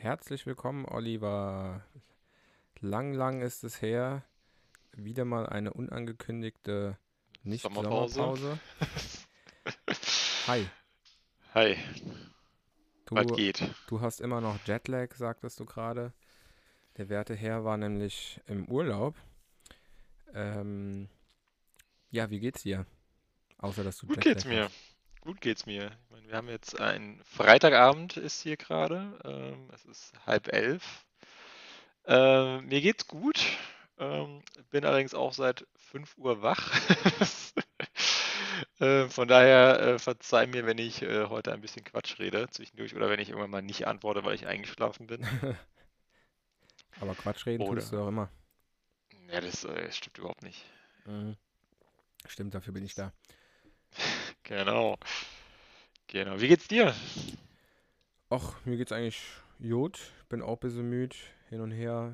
Herzlich willkommen, Oliver. Lang ist es her. Wieder mal eine unangekündigte Sommerpause. Nicht-Sommerpause. Hi, Hi, was du, geht? du hast immer noch Jetlag, sagtest du gerade. Der werte Herr war nämlich im Urlaub. Ähm, ja, wie geht's dir? Außer, dass du Gut Jetlag geht's mir. hast. Gut geht's mir. Ich meine, wir haben jetzt einen Freitagabend ist hier gerade. Es ist 10:30. Mir geht's gut. Bin allerdings auch seit 5 Uhr wach. Von daher verzeih mir, wenn ich heute ein bisschen Quatsch rede zwischendurch oder wenn ich irgendwann mal nicht antworte, weil ich eingeschlafen bin. Aber Quatsch reden tust du Oder, auch immer. ja, das stimmt überhaupt nicht. Mhm. Stimmt, dafür bin ich Das, da. genau, genau. Wie geht's dir? Och, mir geht's eigentlich gut. Bin auch ein bisschen müde. Hin und her,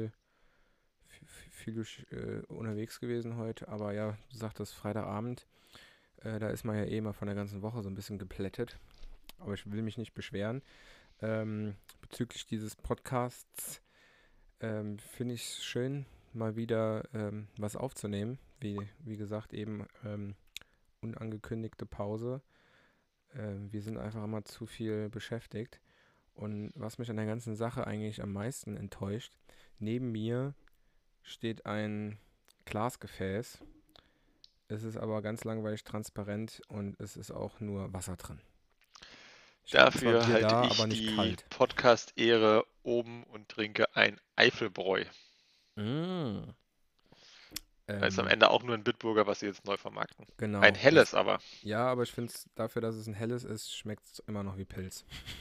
viel unterwegs gewesen heute, aber ja, du sagtest Freitagabend, da ist man ja eh mal von der ganzen Woche so ein bisschen geplättet, aber ich will mich nicht beschweren. Bezüglich dieses Podcasts finde ich es schön, mal wieder was aufzunehmen. Wie gesagt, eben unangekündigte Pause. Wir sind einfach immer zu viel beschäftigt. Und was mich an der ganzen Sache eigentlich am meisten enttäuscht, neben mir steht ein Glasgefäß. Es ist aber ganz langweilig transparent und es ist auch nur Wasser drin. Ich habe zwar Dafür Bier halte da, aber ich nicht die kalt. Podcast-Ehre oben und trinke ein Eifelbräu. Mm. Ist am Ähm, Ende auch nur ein Bitburger, was sie jetzt neu vermarkten. Ein genau. helles aber. Ja, aber ich finde es dafür, dass es ein helles ist, schmeckt es immer noch wie Pilz.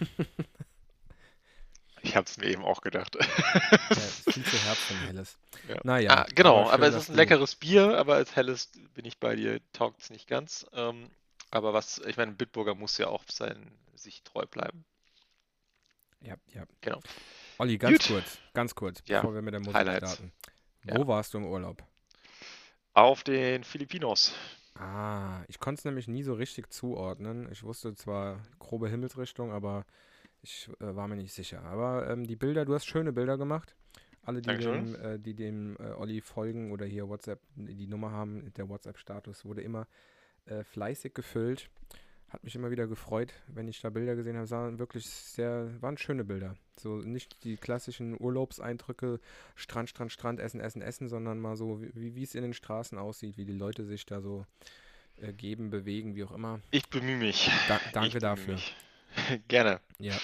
Ich habe es mir eben auch gedacht. Ja, ist viel zu herb für ein helles. Ja. Naja, Ah, aber genau, aber schön, es dass ist ein du. leckeres Bier, aber als helles bin ich bei dir, taugt es nicht ganz. Aber ich meine, ein Bitburger muss ja auch sich treu bleiben. Ja, ja. Genau. Olli, Gut, ganz kurz, ja, bevor wir mit der Musik Highlights. starten. Ja. Wo warst du im Urlaub? Auf den Filipinos. Ah, ich konnte es nämlich nie so richtig zuordnen. Ich wusste zwar grobe Himmelsrichtung, aber ich war mir nicht sicher. Aber die Bilder, du hast schöne Bilder gemacht. Alle, Dankeschön. die dem Olli folgen oder hier WhatsApp, die Nummer haben, der WhatsApp-Status wurde immer fleißig gefüllt. Hat mich immer wieder gefreut, wenn ich da Bilder gesehen habe. Waren schöne Bilder. So nicht die klassischen Urlaubseindrücke, Strand, Essen, sondern mal so, wie es in den Straßen aussieht, wie die Leute sich da so geben, bewegen, wie auch immer. Ich bemühe mich. Danke Ich bemühe dafür. mich. Gerne, Ja.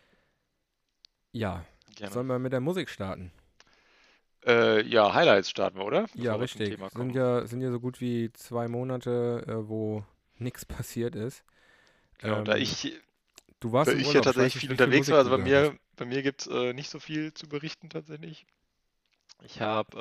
Ja. gerne. Sollen wir mit der Musik starten? Ja, Highlights starten wir, oder? Ja, Bevor wir zum richtig. Thema kommen. Sind ja so gut wie 2 Monate, wo nichts passiert ist. Genau, da Ähm, ich, Du da warst im ich ja Urlaub. Ich weiß tatsächlich nicht, viel wie viel unterwegs war, Musik also du gehört hast. bei mir gibt es nicht so viel zu berichten tatsächlich. Ich habe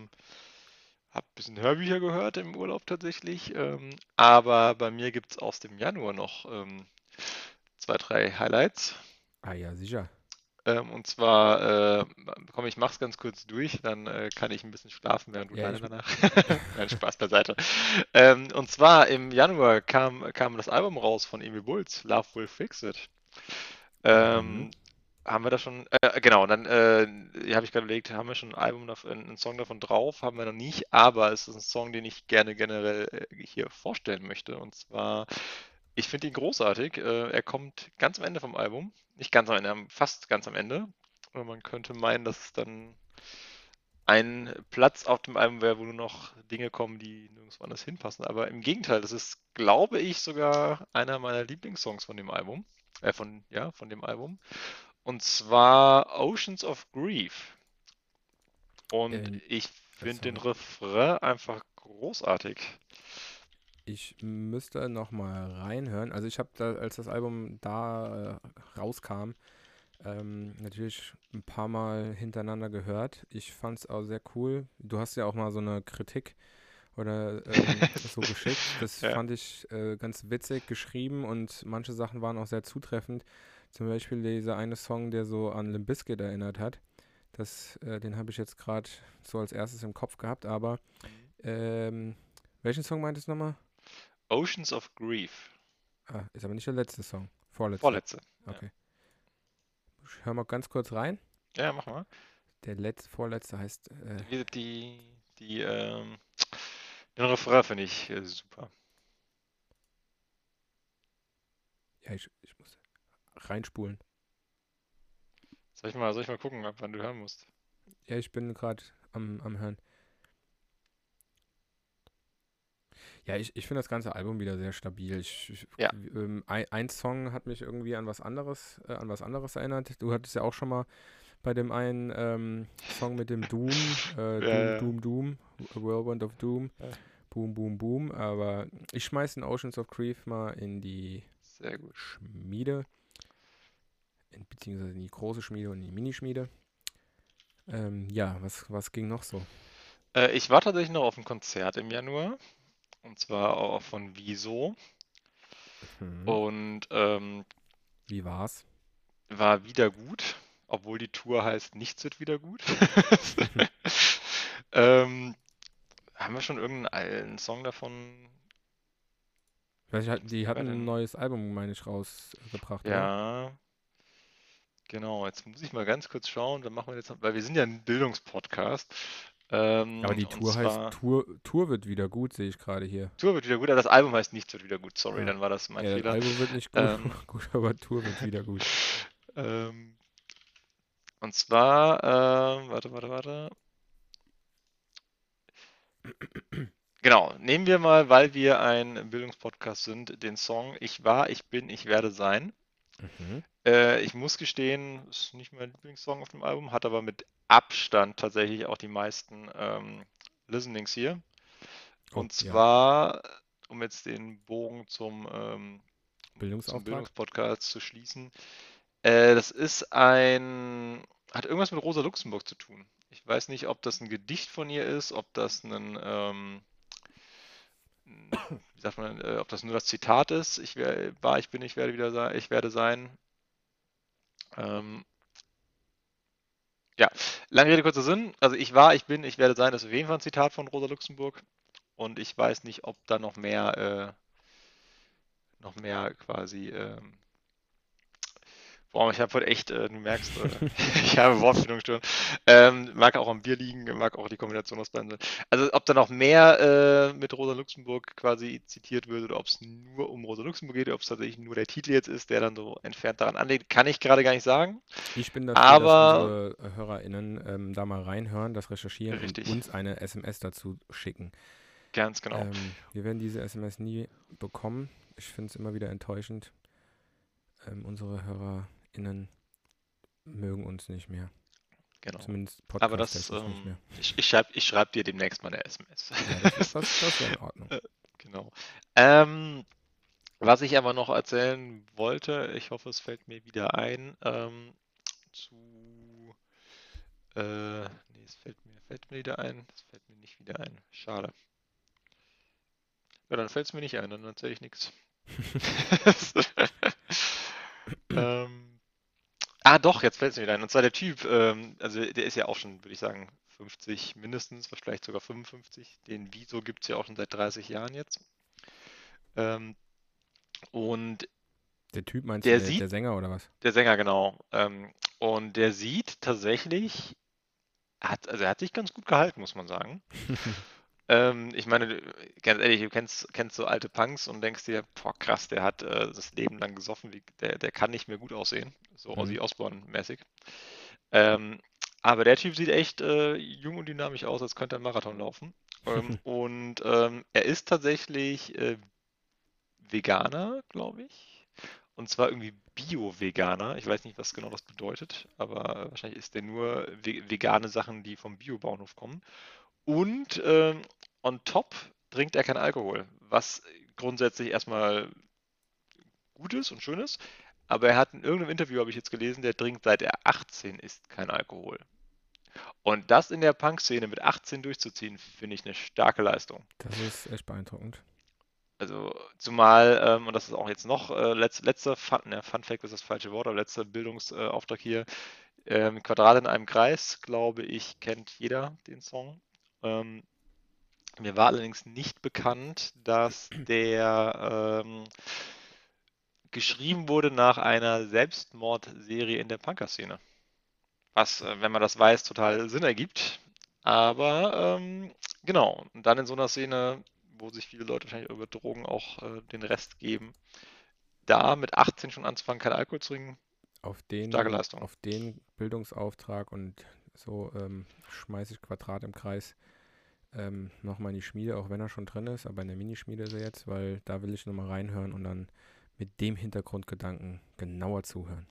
hab ein bisschen Hörbücher gehört im Urlaub tatsächlich, aber bei mir gibt es aus dem Januar noch zwei, drei Highlights. Ah ja, sicher. Und zwar, komm, ich mach's ganz kurz durch, dann kann ich ein bisschen schlafen, während du Ja, deine ich. danach. Nein, Spaß beiseite. Und zwar im Januar kam das Album raus von Emil Bulls, Love Will Fix It. Mhm. Ähm, haben wir da schon, genau, und dann habe ich gerade überlegt, haben wir schon ein einen Song davon drauf? Haben wir noch nicht, aber es ist ein Song, den ich gerne generell hier vorstellen möchte. Und zwar, ich finde ihn großartig. Er kommt ganz am Ende vom Album. Nicht ganz am Ende, fast ganz am Ende. Und man könnte meinen, dass es dann ein Platz auf dem Album wäre, wo nur noch Dinge kommen, die nirgendwo anders hinpassen. Aber im Gegenteil, das ist, glaube ich, sogar einer meiner Lieblingssongs von dem Album. Von dem Album. Und zwar Oceans of Grief. Und Ähm, ich finde den sorry. Refrain einfach großartig. Ich müsste noch mal reinhören. Also ich habe da, als das Album da rauskam, natürlich ein paar Mal hintereinander gehört. Ich fand es auch sehr cool. Du hast ja auch mal so eine Kritik oder so geschickt. Das Ja, fand ich ganz witzig geschrieben und manche Sachen waren auch sehr zutreffend. Zum Beispiel dieser eine Song, der so an Limp Bizkit erinnert hat. Den habe ich jetzt gerade so als erstes im Kopf gehabt, aber ähm, welchen Song meintest du nochmal? Oceans of Grief. Ah, ist aber nicht der letzte Song. Vorletzter. Vorletzte. Ja. Okay. ich hör mal ganz kurz rein. Ja, mach mal. Der vorletzte heißt, Den Refrain finde ich super. ja, ich muss reinspulen. Soll ich mal gucken, ab wann du hören musst? Ja, ich bin gerade am Hören. Ja, ich finde das ganze Album wieder sehr stabil. Ja. Ein Song hat mich irgendwie an was anderes erinnert. Du hattest ja auch schon mal bei dem einen Song mit dem Doom, Ja, Doom, A Whirlwind of Doom, ja. Boom, Boom, Boom. Aber ich schmeiß den Oceans of Grief mal in die Sehr gut. Schmiede, beziehungsweise in die große Schmiede und in die Minischmiede. Ja, was ging noch so? Ich war tatsächlich noch auf ein Konzert im Januar. Und zwar auch von Wieso. Mhm. Und Wie war's? war wieder gut, obwohl die Tour heißt, nichts wird wieder gut. ähm, Haben wir schon irgendeinen alten Song davon? Ich weiß nicht, die Sehen wir hatten ein denn? neues Album, meine ich, rausgebracht, oder? Ja, genau. Jetzt muss ich mal ganz kurz schauen. Dann machen wir jetzt, weil wir sind ja ein Bildungspodcast. Aber die Und Tour heißt zwar, Tour wird wieder gut, sehe ich gerade hier. Tour wird wieder gut, aber das Album heißt nichts wird wieder gut. Sorry, Ah. dann war das mein Ja, das Fehler. Album wird nicht gut, Ähm, gut, aber Tour wird wieder gut. ähm, und zwar, warte. Genau, nehmen wir mal, weil wir ein Bildungspodcast sind, den Song Ich war, ich bin, ich werde sein. Mhm. Ich muss gestehen, ist nicht mein Lieblingssong auf dem Album, hat aber mit Abstand tatsächlich auch die meisten Listenings hier. Oh, Und ja. zwar, um jetzt den Bogen zum Bildungsauftrag? Bildungspodcast zu schließen, das hat irgendwas mit Rosa Luxemburg zu tun. Ich weiß nicht, ob das ein Gedicht von ihr ist, ob das wie sagt man, ob das nur das Zitat ist. Ich bin, ich werde wieder sein, ich werde sein. Ähm, ja, lange Rede, kurzer Sinn. Also ich war, ich bin, ich werde sein, das ist auf jeden Fall ein Zitat von Rosa Luxemburg. Und ich weiß nicht, ob da noch mehr quasi boah, ich habe heute echt, du merkst, ich habe Wortfindungsstörungen. Mag auch am Bier liegen, mag auch die Kombination aus beiden sein. Also ob da noch mehr mit Rosa Luxemburg quasi zitiert wird oder ob es nur um Rosa Luxemburg geht, ob es tatsächlich nur der Titel jetzt ist, der dann so entfernt daran anlegt, kann ich gerade gar nicht sagen. Ich bin dafür, dass Aber unsere HörerInnen da mal reinhören, das recherchieren und richtig, uns eine SMS dazu schicken. ganz genau. Wir werden diese SMS nie bekommen. Ich finde es immer wieder enttäuschend. Unsere HörerInnen mögen uns nicht mehr. Genau. Zumindest Aber das, podcast-technisch nicht mehr. ich schreib dir demnächst mal eine SMS. Ja, das wäre in Ordnung. Genau. Was ich aber noch erzählen wollte, ich hoffe, es fällt mir wieder ein, zu, nee, fällt mir wieder ein, es fällt mir nicht wieder ein. Schade. Ja, dann fällt es mir nicht ein, dann erzähle ich nichts. ähm, doch, jetzt fällt es mir wieder ein. Und zwar der Typ, also der ist ja auch schon, würde ich sagen, 50 mindestens, vielleicht sogar 55. Den Wieso gibt es ja auch schon seit 30 Jahren jetzt. Ähm, und Der Typ meinst du, der der sieht, Sänger oder was? der Sänger, genau, und der sieht tatsächlich, also er hat sich ganz gut gehalten, muss man sagen. Ich meine, ganz ehrlich, du kennst so alte Punks und denkst dir, boah, krass, der hat das Leben lang gesoffen, der kann nicht mehr gut aussehen, so Mhm. Ozzy Osbourne-mäßig. Ähm, aber der Typ sieht echt jung und dynamisch aus, als könnte er einen Marathon laufen. Und er ist tatsächlich Veganer, glaube ich. Und zwar irgendwie Bio-Veganer. Ich weiß nicht, was genau das bedeutet, aber wahrscheinlich ist der nur vegane Sachen, die vom Biobauernhof kommen. Und on top trinkt er keinen Alkohol, was grundsätzlich erstmal gut ist und schön ist. Aber er hat in irgendeinem Interview, habe ich jetzt gelesen, der trinkt seit er 18 ist kein Alkohol. Und das in der Punk-Szene mit 18 durchzuziehen, finde ich eine starke Leistung. Das ist echt beeindruckend. Also zumal, und das ist auch jetzt noch letzter Fun Fact ist das falsche Wort, aber letzter Bildungsauftrag hier. Quadrat in einem Kreis, glaube ich, kennt jeder den Song. Ähm, Mir war allerdings nicht bekannt, dass der geschrieben wurde nach einer Selbstmordserie in der Punker-Szene. Was, wenn man das weiß, total Sinn ergibt. Aber genau, und dann in so einer Szene, wo sich viele Leute wahrscheinlich über Drogen auch den Rest geben, da mit 18 schon anzufangen, kein Alkohol zu trinken, starke Leistung. Auf den Bildungsauftrag und so schmeiße ich Quadrat im Kreis nochmal in die Schmiede, auch wenn er schon drin ist, aber in der Minischmiede ist er jetzt, weil da will ich nochmal reinhören und dann mit dem Hintergrundgedanken genauer zuhören.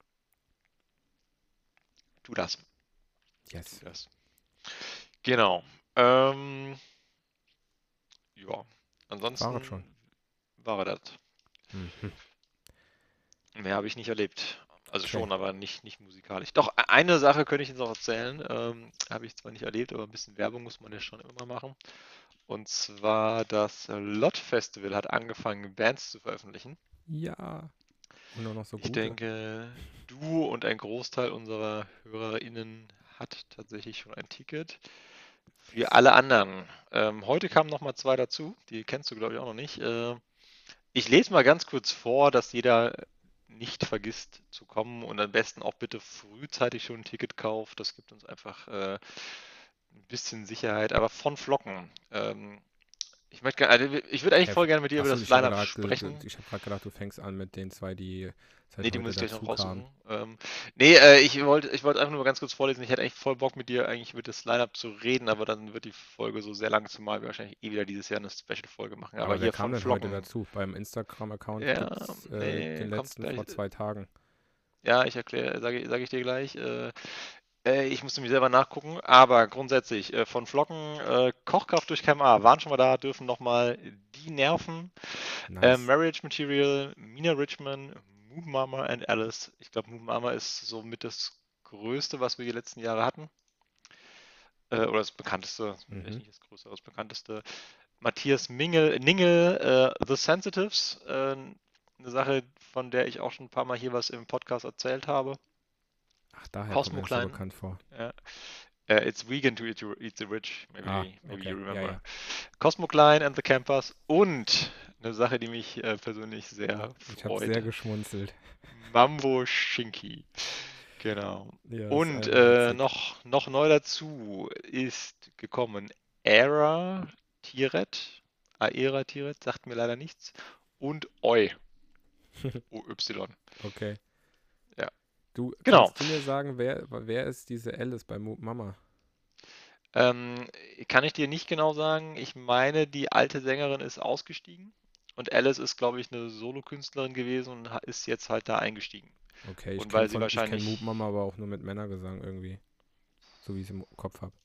Tu das, tu Yes. das. Genau. Ähm, ja, War er ansonsten schon. war er das. Mhm. Mehr habe ich nicht erlebt. Also Okay. schon, aber nicht musikalisch. Doch, eine Sache könnte ich jetzt noch erzählen. Habe ich zwar nicht erlebt, aber ein bisschen Werbung muss man ja schon immer machen. Und zwar das Lot Festival hat angefangen, Bands zu veröffentlichen. Ja. Und auch noch so Ich gute. denke, du und ein Großteil unserer HörerInnen hat tatsächlich schon ein Ticket. Für Yes. alle anderen. Heute kamen noch mal zwei dazu. Die kennst du, glaube ich, auch noch nicht. Ich lese mal ganz kurz vor, dass jeder nicht vergisst zu kommen und am besten auch bitte frühzeitig schon ein Ticket kauft. Das gibt uns einfach ein bisschen Sicherheit, aber von Flocken. Ich würde eigentlich Okay. voll gerne mit dir über Achso, das Line-Up sprechen. ich habe gerade gedacht, du fängst an mit den zwei, die Nee, seit die muss heute ich gleich noch dazu kamen. raussuchen. Nee, ich wollte einfach nur ganz kurz vorlesen. Ich hätte echt voll Bock mit dir eigentlich über das Line-Up zu reden, aber dann wird die Folge so sehr lang, zumal wir wahrscheinlich eh wieder dieses Jahr eine Special-Folge machen. Aber Aber wer hier kam von denn heute Flocken. dazu? Beim Instagram-Account Ja, gibt es nee, den kommt letzten gleich. vor 2 Tagen. Ja, sage ich dir gleich. Ich musste mich selber nachgucken, aber grundsätzlich von Flocken, Kochkraft durch KMA waren schon mal da, dürfen nochmal die Nerven. Nice. Marriage Material, Mina Richmond, Moon Mama and Alice. Ich glaube, Moon Mama ist somit das Größte, was wir die letzten Jahre hatten. Oder das bekannteste, vielleicht Mhm. nicht das Größte, aber das bekannteste. Matthias Ningel, The Sensitives. Eine Sache, von der ich auch schon ein paar Mal hier was im Podcast erzählt habe. Ach, daher kommt Cosmo mir das so Klein. bekannt vor. Ja. It's vegan to eat the rich. Ah, Maybe you okay. Ja, remember. ja. Cosmo Klein and the Campers. Und eine Sache, die mich persönlich sehr Ich habe sehr freut. geschmunzelt. Mambo Shinki. Genau. Ja, ist Und einfach witzig. noch neu dazu ist gekommen Era Tiret. Aera Tiret, sagt mir leider nichts. Und OY. OY. Okay. Ja, Du, genau. kannst du mir sagen, wer ist diese Alice bei Mama? Ähm, Kann ich dir nicht genau sagen. Ich meine, die alte Sängerin ist ausgestiegen und Alice ist, glaube ich, eine Solokünstlerin gewesen und ist jetzt halt da eingestiegen. Okay, Und weil sie ich kenn Moop wahrscheinlich, Mama aber auch nur mit Männergesang irgendwie. So wie ich es im Kopf habe.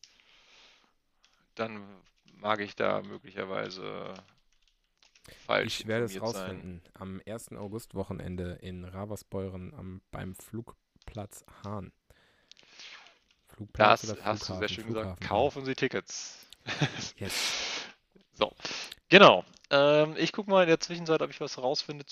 dann mag ich da möglicherweise falsch Ich werde es informiert sein. rausfinden. Am 1. August-Wochenende in Ravensbeuren beim Flugplatz Hahn. Flugplatz Das oder hast du sehr Flughafen? schön gesagt. Flughafen Hahn. Kaufen Sie Tickets. Yes. So, genau. Ich gucke mal in der Zwischenzeit, ob ich was rausfinde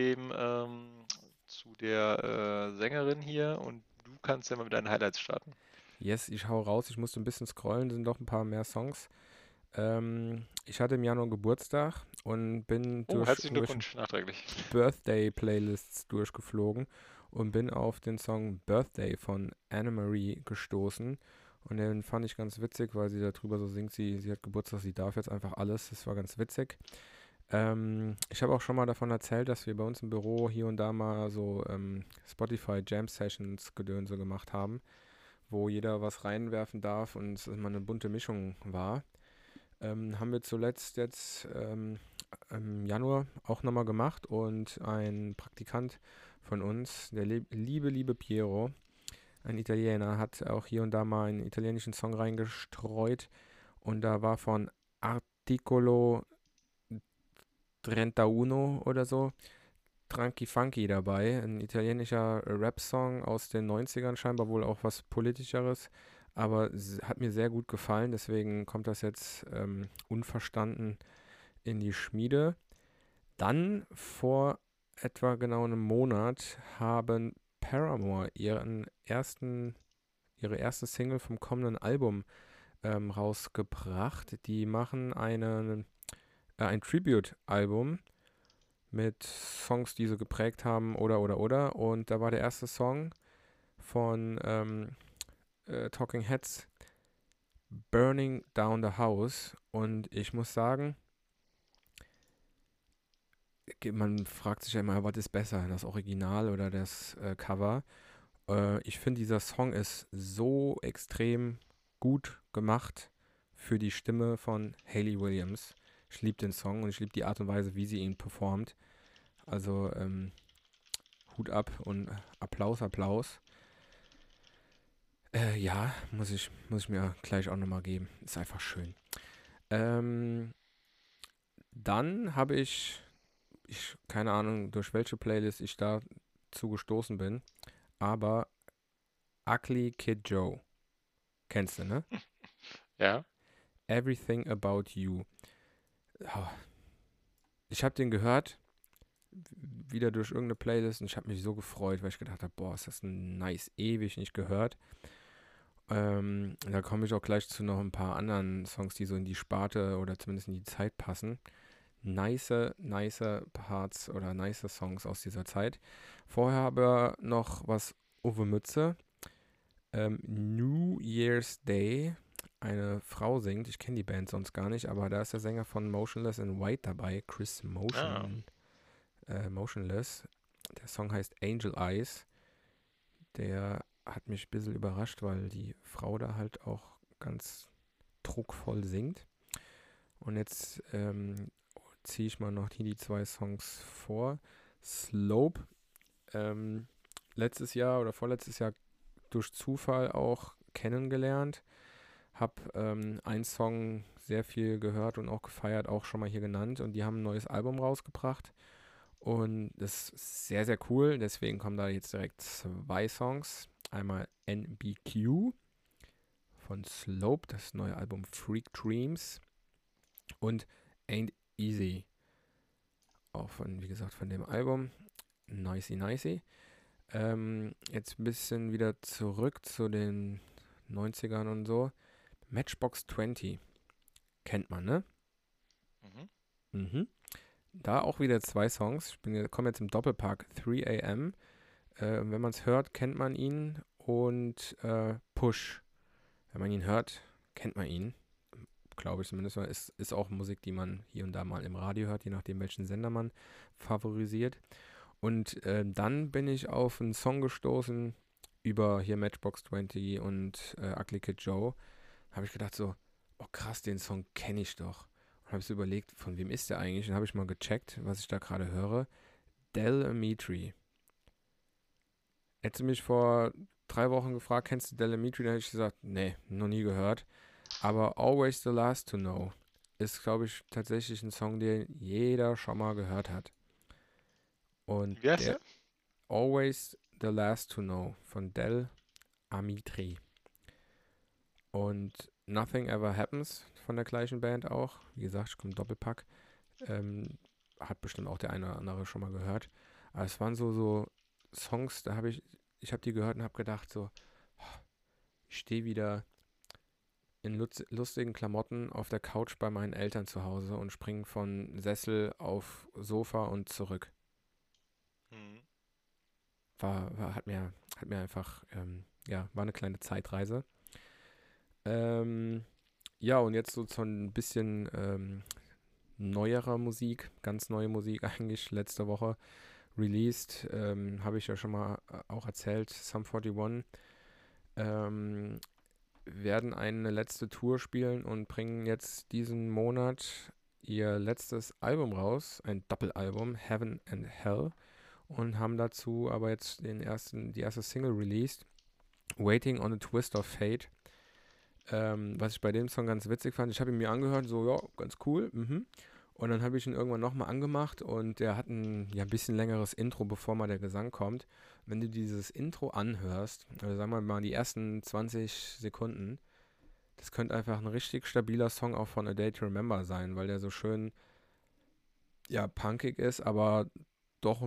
zu der Sängerin hier und du kannst ja mal mit deinen Highlights starten. Yes, ich hau raus. Ich musste ein bisschen scrollen, sind doch ein paar mehr Songs. Ich hatte im Januar Geburtstag und bin Oh, herzlichen durch Glückwunsch nachträglich. Birthday-Playlists durchgeflogen und bin auf den Song Birthday von Anne-Marie gestoßen. Und den fand ich ganz witzig, weil sie darüber so singt, sie hat Geburtstag, sie darf jetzt einfach alles. Das war ganz witzig. Ich habe auch schon mal davon erzählt, dass wir bei uns im Büro hier und da mal so Spotify Jam Sessions Gedönse gemacht haben, wo jeder was reinwerfen darf und es immer eine bunte Mischung war. Haben wir zuletzt jetzt im Januar auch nochmal gemacht und ein Praktikant von uns, der liebe Piero, ein Italiener, hat auch hier und da mal einen italienischen Song reingestreut und da war von Articolo 31 oder so Tranqui Funky dabei, ein italienischer Rap-Song aus den 90ern, scheinbar wohl auch was Politischeres, aber hat mir sehr gut gefallen, deswegen kommt das jetzt unverstanden in die Schmiede. Dann vor etwa genau einem Monat haben Paramore ihre erste Single vom kommenden Album rausgebracht. Die machen ein Tribute-Album mit Songs, die sie geprägt haben oder. Und da war der erste Song von Talking Heads, Burning Down the House. Und ich muss sagen, man fragt sich ja immer, was ist besser, das Original oder das Cover? Ich finde, dieser Song ist so extrem gut gemacht für die Stimme von Hayley Williams. Ich liebe den Song und ich liebe die Art und Weise, wie sie ihn performt. Also Hut ab und Applaus. Ja, muss ich mir gleich auch nochmal geben. Ist einfach schön. Ähm, Dann habe ich, keine Ahnung, durch welche Playlist ich da zugestoßen bin, aber Ugly Kid Joe. Kennst du, ne? Ja. Everything About You. Oh, ich habe den gehört, wieder durch irgendeine Playlist und ich habe mich so gefreut, weil ich gedacht habe, boah, ist das nice, ewig nicht gehört. Da komme ich auch gleich zu noch ein paar anderen Songs, die so in die Sparte oder zumindest in die Zeit passen. Nice Parts oder nice Songs aus dieser Zeit. Vorher aber noch was Uwe Mütze. New Year's Day. Eine Frau singt. Ich kenne die Band sonst gar nicht, aber da ist der Sänger von Motionless in White dabei. Chris Ah. Motionless. Der Song heißt Angel Eyes. Der hat mich ein bisschen überrascht, weil die Frau da halt auch ganz druckvoll singt. Und jetzt ziehe ich mal noch hier die zwei Songs vor. Slope, letztes Jahr oder vorletztes Jahr durch Zufall auch kennengelernt. Hab einen Song sehr viel gehört und auch gefeiert, auch schon mal hier genannt. Und die haben ein neues Album rausgebracht. Und das ist sehr, sehr cool. Deswegen kommen da jetzt direkt zwei Songs. Einmal NBQ von Slope, das neue Album Freak Dreams. Und Ain't Easy, auch von, wie gesagt, von dem Album. Nicey. Jetzt ein bisschen wieder zurück zu den 90ern und so. Matchbox 20. Kennt man, ne? Mhm. Mhm. Da auch wieder zwei Songs. Ich komme jetzt im Doppelpack 3 AM. Wenn man es hört, kennt man ihn. Und Push. Wenn man ihn hört, kennt man ihn. Glaube ich zumindest. Ist auch Musik, die man hier und da mal im Radio hört, je nachdem, welchen Sender man favorisiert. Und dann bin ich auf einen Song gestoßen über hier Matchbox 20 und Ugly Kid Joe. Habe ich gedacht so, oh krass, den Song kenne ich doch. Und habe so überlegt, von wem ist der eigentlich? Und habe ich mal gecheckt, was ich da gerade höre. Del Amitri. Hättest du mich vor 3 Wochen gefragt, kennst du Del Amitri? Dann hätte ich gesagt, nee, noch nie gehört. Aber Always the Last to Know ist, glaube ich, tatsächlich ein Song, den jeder schon mal gehört hat. Und Wie heißt der der? Always the Last to Know von Del Amitri. Und Nothing Ever Happens von der gleichen Band auch. Wie gesagt, ich komme Doppelpack. Hat bestimmt auch der eine oder andere schon mal gehört. Aber es waren so Songs, da habe ich habe die gehört und habe gedacht so, oh, ich stehe wieder in lustigen Klamotten auf der Couch bei meinen Eltern zu Hause und springe von Sessel auf Sofa und zurück. Mhm. Hat mir einfach, ja, war eine kleine Zeitreise. Ähm, ja, und jetzt so ein bisschen neuerer Musik, ganz neue Musik eigentlich, letzte Woche released, habe ich ja schon mal auch erzählt, Sum 41, werden eine letzte Tour spielen und bringen jetzt diesen Monat ihr letztes Album raus, ein Doppelalbum, Heaven and Hell, und haben dazu aber jetzt die erste Single released, Waiting on a Twist of Fate. Was ich bei dem Song ganz witzig fand, ich habe ihn mir angehört, so, ja, ganz cool, Und dann habe ich ihn irgendwann nochmal angemacht und der hat ein bisschen längeres Intro, bevor mal der Gesang kommt. Wenn du dieses Intro anhörst, also sagen wir mal die ersten 20 Sekunden, das könnte einfach ein richtig stabiler Song auch von A Day to Remember sein, weil der so schön, ja, punkig ist, aber doch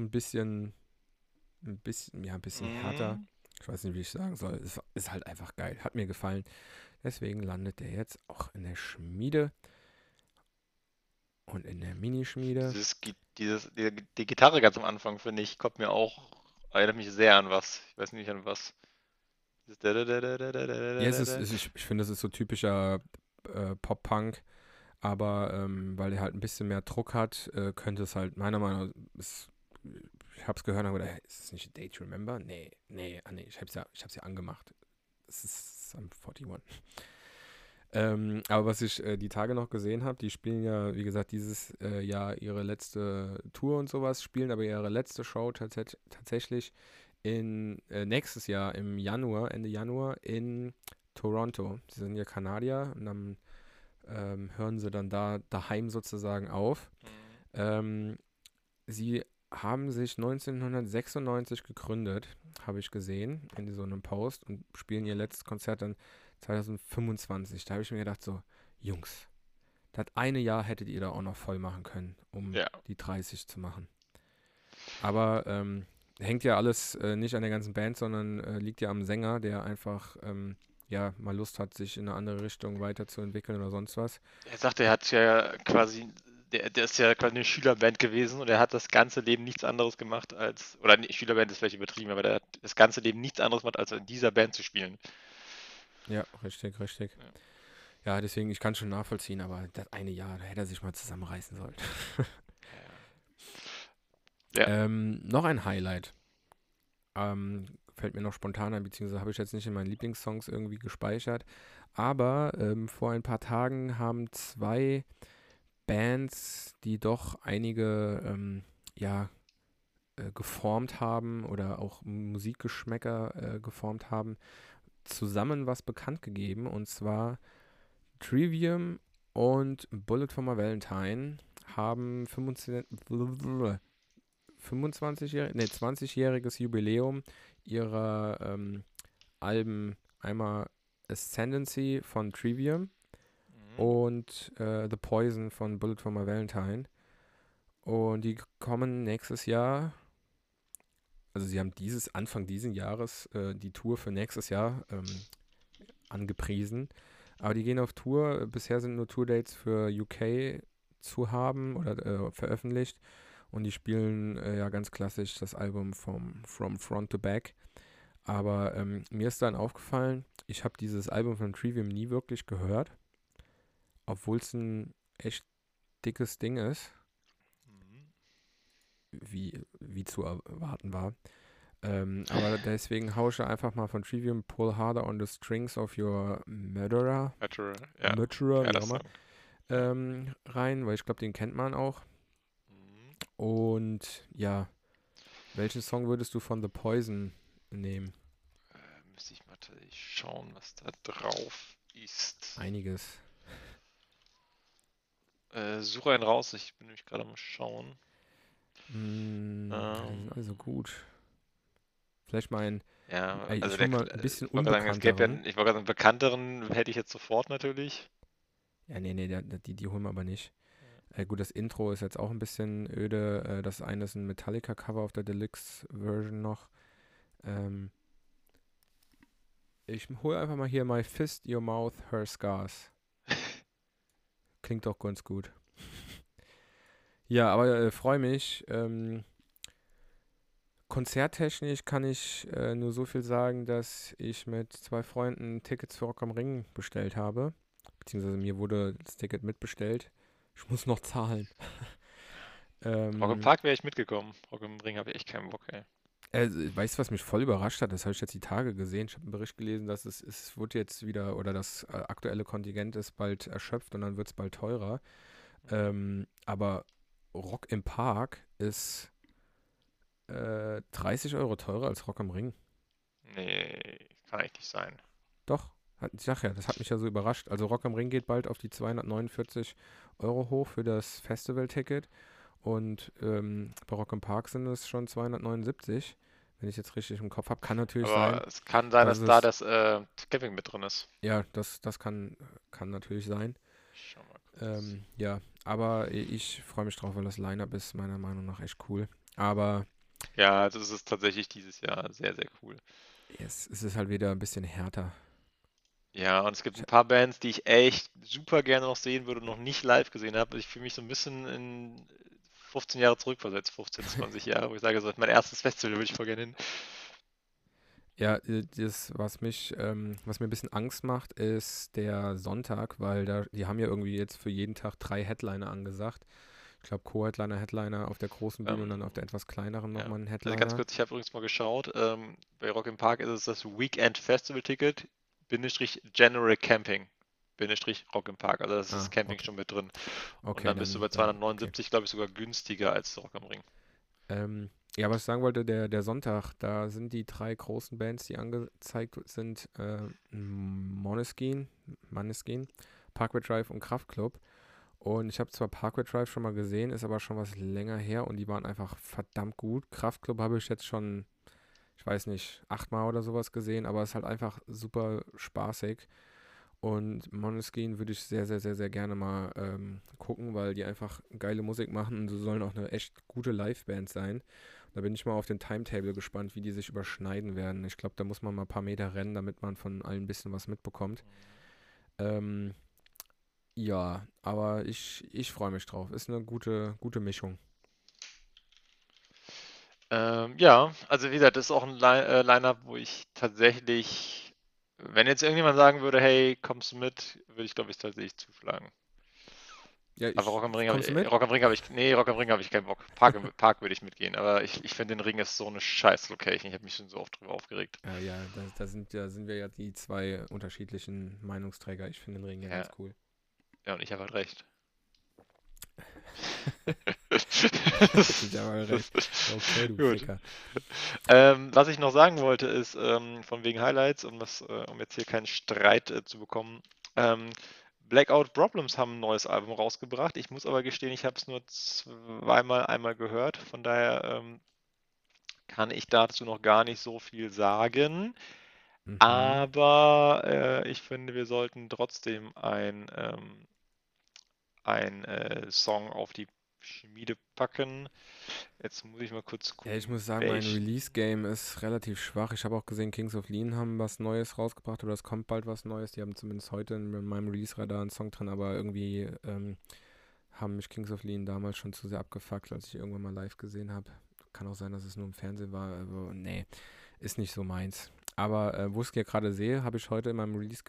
ein bisschen härter. Mhm. Ich weiß nicht, wie ich sagen soll. Es ist halt einfach geil. Hat mir gefallen. Deswegen landet der jetzt auch in der Schmiede. Und in der Minischmiede. Die Gitarre ganz am Anfang, finde ich, erinnert mich sehr an was. Ich weiß nicht an was. Dieses Ja, Dadadadadadadadadada. ich finde, das ist so typischer Pop-Punk, aber weil er halt ein bisschen mehr Druck hat, könnte es halt meiner Meinung nach, ich hab's gehört und hab gedacht, ist es nicht Day to Remember? Nee, ich hab's ja angemacht. Es ist am 41. Aber was ich die Tage noch gesehen habe, die spielen ja, wie gesagt, dieses Jahr ihre letzte Tour und sowas, spielen aber ihre letzte Show tatsächlich nächstes Jahr im Januar, Ende Januar in Toronto. Sie sind ja Kanadier und dann hören sie dann da daheim sozusagen auf. Mhm. Ähm, Sie haben sich 1996 gegründet, habe ich gesehen, in so einem Post und spielen ihr letztes Konzert dann 2025. Da habe ich mir gedacht, so, Jungs, das eine Jahr hättet ihr da auch noch voll machen können, um Ja. die 30 zu machen. Aber hängt ja alles nicht an der ganzen Band, sondern liegt ja am Sänger, der einfach ja mal Lust hat, sich in eine andere Richtung weiterzuentwickeln oder sonst was. Er sagte, er hat ja quasi, der ist ja quasi eine Schülerband gewesen und er hat das ganze Leben nichts anderes gemacht oder nee, Schülerband ist vielleicht übertrieben, aber der hat das ganze Leben nichts anderes gemacht, als in dieser Band zu spielen. Ja, richtig, richtig. Ja. Ja, deswegen, ich kann schon nachvollziehen, aber das eine Jahr, da hätte er sich mal zusammenreißen sollen. Ja. Noch ein Highlight. Fällt mir noch spontan ein, beziehungsweise habe ich jetzt nicht in meinen Lieblingssongs irgendwie gespeichert. Aber vor ein paar Tagen haben zwei Bands, die doch einige ja, geformt haben oder auch Musikgeschmäcker geformt haben, zusammen was bekannt gegeben. Und zwar Trivium und Bullet for My Valentine haben 20-jähriges Jubiläum ihrer Alben. Einmal Ascendancy von Trivium Mhm. und The Poison von Bullet for My Valentine. Und die kommen nächstes Jahr, also sie haben Anfang dieses Jahres die Tour für nächstes Jahr angepriesen. Aber die gehen auf Tour. Bisher sind nur Tourdates für UK zu haben oder veröffentlicht. Und die spielen ja ganz klassisch das Album From Front to Back. Aber mir ist dann aufgefallen, ich habe dieses Album von Trivium nie wirklich gehört, obwohl es ein echt dickes Ding ist, Mhm. wie zu erwarten war. Aber deswegen hausche einfach mal von Trivium Pull Harder on the Strings of Your Ja, Murderer, wie auch geiler immer, Song. Ja. rein, weil ich glaube, den kennt man auch. Mhm. Und ja, welchen Song würdest du von The Poison nehmen? Müsste ich mal tatsächlich schauen, was da drauf ist. Einiges. Suche einen raus, ich bin nämlich gerade am Schauen. Ja, die sind also Ähm, gut. Vielleicht mal ja, also ich hole mal ein bisschen ich wollte gerade sagen, es gäbe ja, unbekannteren. ich wollte gerade sagen, bekannteren hätte ich jetzt sofort natürlich. Ja, nee, die holen wir aber nicht. Gut, das Intro ist jetzt auch ein bisschen öde. Das eine ist ein Metallica-Cover auf der Deluxe-Version noch. Ähm, Ich hole einfach mal hier My Fist, Your Mouth, Her Scars. Klingt doch ganz gut. Ja, aber freue mich. Konzerttechnisch kann ich nur so viel sagen, dass ich mit zwei Freunden Tickets für Rock am Ring bestellt habe. Beziehungsweise mir wurde das Ticket mitbestellt. Ich muss noch zahlen. Rock im ähm, Park wäre ich mitgekommen. Rock im Ring habe ich echt keinen Bock, ey. Weißt du, was mich voll überrascht hat? Das habe ich jetzt die Tage gesehen. Ich habe einen Bericht gelesen, dass es wird jetzt wieder, oder das aktuelle Kontingent ist bald erschöpft und dann wird es bald teurer. Aber Rock im Park ist 30 € teurer als Rock am Ring. Nee, kann eigentlich nicht sein. Doch, ich sag ja, das hat mich ja so überrascht. Also Rock am Ring geht bald auf die 249 € hoch für das Festival-Ticket und bei Rock im Park sind es schon 279, wenn ich jetzt richtig im Kopf habe. Kann natürlich sein, Aber es kann sein, dass dass da es, das Camping mit drin ist. ja, das kann natürlich sein. Ich schau mal kurz. Ja, aber ich freue mich drauf, weil das Line-Up ist meiner Meinung nach echt cool. Aber Ja, also es ist tatsächlich dieses Jahr sehr, sehr cool. es ist halt wieder ein bisschen härter. Ja, und es gibt Ich, ein paar Bands, die ich echt super gerne noch sehen würde und noch nicht live gesehen habe. Ich fühle mich so ein bisschen in 15 Jahre zurückversetzt, 15, 20 Jahre, wo ich sage, so mein erstes Festival würde ich voll gerne hin. ja, das, was mir ein bisschen Angst macht, ist der Sonntag, weil die haben ja irgendwie jetzt für jeden Tag 3 Headliner angesagt. Ich glaube, Co-Headliner, Headliner auf der großen Bühne und Ähm, dann auf der etwas kleineren ja. nochmal ein Also ganz Headliner. kurz, ich habe übrigens mal geschaut, bei Rock im Park ist es das Weekend Festival Ticket, Bindestrich General Camping, Bindestrich Rock im Park. Also das ist Ah, Camping okay. schon mit drin. Und Okay, dann bist du bei okay. 279, glaube ich, sogar günstiger als Rock am Ring. Ja, was ich sagen wollte, der Sonntag, da sind die 3 großen Bands, die angezeigt sind, Måneskin, Parkway Drive und Kraftklub. Und ich habe zwar Parkway Drive schon mal gesehen, ist aber schon was länger her und die waren einfach verdammt gut. Kraftklub habe ich jetzt schon, ich weiß nicht, 8-mal oder sowas gesehen, aber es ist halt einfach super spaßig. Und Måneskin würde ich sehr, sehr, sehr, sehr gerne mal gucken, weil die einfach geile Musik machen und sie sollen auch eine echt gute Liveband sein. Da bin ich mal auf den Timetable gespannt, wie die sich überschneiden werden. Ich glaube, da muss man mal ein paar Meter rennen, damit man von allen ein bisschen was mitbekommt. Ähm, ja, aber ich freue mich drauf. Ist eine gute Mischung. Ja, also wie gesagt, das ist auch ein Line-Up, wo ich tatsächlich, wenn jetzt irgendjemand sagen würde, hey, kommst du mit, würde ich glaube ich tatsächlich zuschlagen. Ja, Aber kommst du mit? Rock am Ring habe ich keinen Bock. Park würde ich mitgehen, aber ich finde den Ring ist so eine scheiß Location. Ich habe mich schon so oft drüber aufgeregt. Ja, da sind wir ja die 2 unterschiedlichen Meinungsträger. Ich finde den Ring ja ganz Ja, cool. ja, und ich habe halt recht. Ich habe recht. Okay, du Gut. Ficker. Was ich noch sagen wollte, ist, von wegen Highlights, um jetzt hier keinen Streit zu bekommen. Ähm, Blackout Problems haben ein neues Album rausgebracht. Ich muss aber gestehen, ich habe es nur einmal gehört. Von daher kann ich dazu noch gar nicht so viel sagen. Mhm. Aber ich finde, wir sollten trotzdem ein Song auf die Schmiede packen. Jetzt muss ich mal kurz Ja, ich gucken, muss sagen, mein welchen. Release-Game ist relativ schwach. Ich habe auch gesehen, Kings of Leon haben was Neues rausgebracht oder es kommt bald was Neues. Die haben zumindest heute in meinem Release-Radar einen Song drin, aber irgendwie haben mich Kings of Leon damals schon zu sehr abgefuckt, als ich irgendwann mal live gesehen habe. Kann auch sein, dass es nur im Fernsehen war. Also, nee, ist nicht so meins. Aber wo ich es ja gerade sehe, habe ich heute in meinem Release.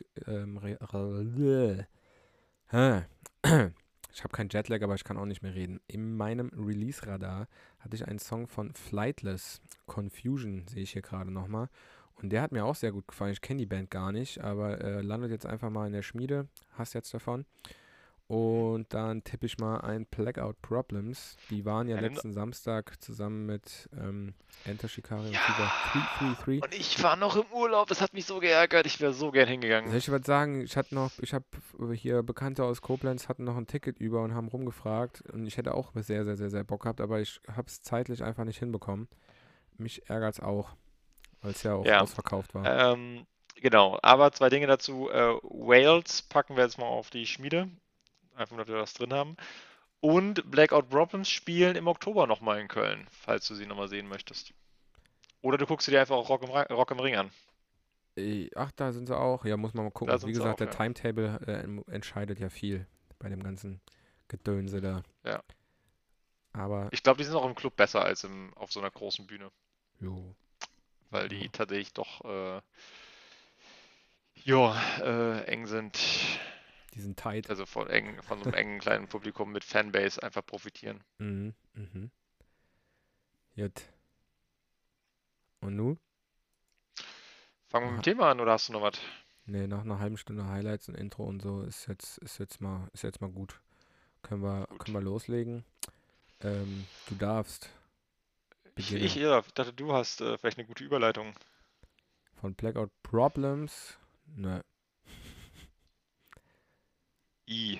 Hä? Ich habe keinen Jetlag, aber ich kann auch nicht mehr reden. In meinem Release-Radar hatte ich einen Song von Flightless, Confusion, sehe ich hier gerade nochmal. Und der hat mir auch sehr gut gefallen. Ich kenne die Band gar nicht, aber landet jetzt einfach mal in der Schmiede. Hast jetzt davon. Mhm. Und dann tippe ich mal ein Blackout Problems. Die waren ja Eine, letzten Samstag zusammen mit Enter Shikari und Fever ja, 333. und ich war noch im Urlaub, das hat mich so geärgert, ich wäre so gern Soll hingegangen. ich was sagen? Ich habe hier Bekannte aus Koblenz hatten noch ein Ticket über und haben rumgefragt und ich hätte auch sehr, sehr, sehr, sehr Bock gehabt, aber ich habe es zeitlich einfach nicht hinbekommen. Mich ärgert es auch, weil es ja auch Ja, ausverkauft war. ähm, genau, aber zwei Dinge dazu. Wales packen wir jetzt mal auf die Schmiede, einfach damit wir das drin haben. Und Blackout Problems spielen im Oktober nochmal in Köln, falls du sie nochmal sehen möchtest. Oder du guckst dir einfach auch Rock im Ring an. Ach, da sind sie auch. Ja, muss man mal Da gucken. Wie sind sie gesagt, auch, der ja. Timetable entscheidet ja viel bei dem ganzen Gedönse da. Ja. Aber, Ich glaube, die sind auch im Club besser als auf so einer großen Bühne, jo, weil jo, die tatsächlich doch ja, eng sind. die sind tight. Also von so einem engen kleinen Publikum mit Fanbase einfach profitieren. Mhm, mhm. Jut. Und nu? Fangen wir mit Aha. dem Thema an oder hast du noch was? Nee, nach einer halben Stunde Highlights und Intro und so ist jetzt mal gut. Können Gut. wir loslegen? Du darfst Ich beginnen. irre. Ich dachte, du hast vielleicht eine gute Überleitung. Von Blackout Problems. Ne. I.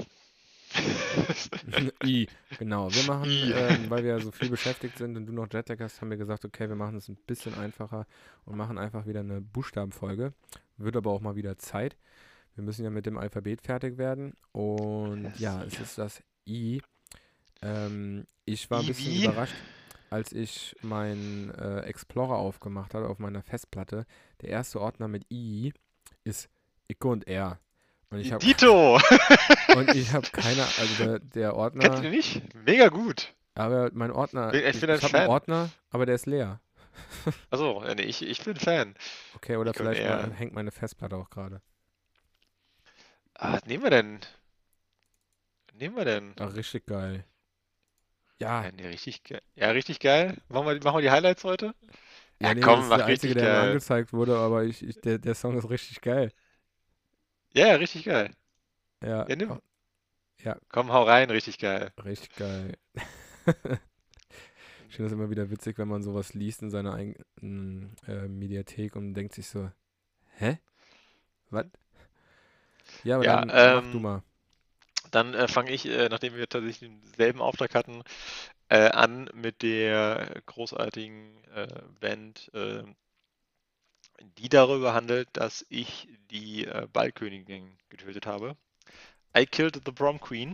I, genau. Wir machen, I. weil wir ja so viel beschäftigt sind und du noch Jetlag hast, haben wir gesagt, okay, wir machen es ein bisschen einfacher und machen einfach wieder eine Buchstabenfolge. Wird aber auch mal wieder Zeit. Wir müssen ja mit dem Alphabet fertig werden. Und ja, es Sieg. ist das I. Ich war ein I bisschen wie? überrascht, als ich meinen Explorer aufgemacht habe auf meiner Festplatte. Der erste Ordner mit I ist Icke und R. Und ich habe Dito! und ich habe keine, also der Kennst du Ordner, den nicht? Mega gut. aber mein Ordner, Ich bin ein ich habe einen Fan. Ordner, aber der ist leer. Achso, ja, nee, ich bin Fan. Okay, oder Icke und vielleicht R. hängt meine Festplatte auch gerade. Was nehmen wir denn? Was nehmen wir denn? Ach, richtig geil. Ja, Ja, nee, richtig geil. Ja, richtig geil. Machen wir die Highlights heute? Ja, ja, nee, komm, das ist der mach einzige, richtig der mir geil. angezeigt wurde, aber der Song ist richtig geil. Ja, ja, richtig geil. Ja, Ja, nimm. ja, Komm, hau rein, richtig geil. richtig geil. Ich finde das immer wieder witzig, wenn man sowas liest in seiner eigenen Mediathek und denkt sich so, hä? Was? Ja, aber Ja, dann mach du mal. dann fange ich, nachdem wir tatsächlich denselben Auftrag hatten, an mit der großartigen Band, die darüber handelt, dass ich die Ballkönigin getötet habe. I Killed the Prom Queen.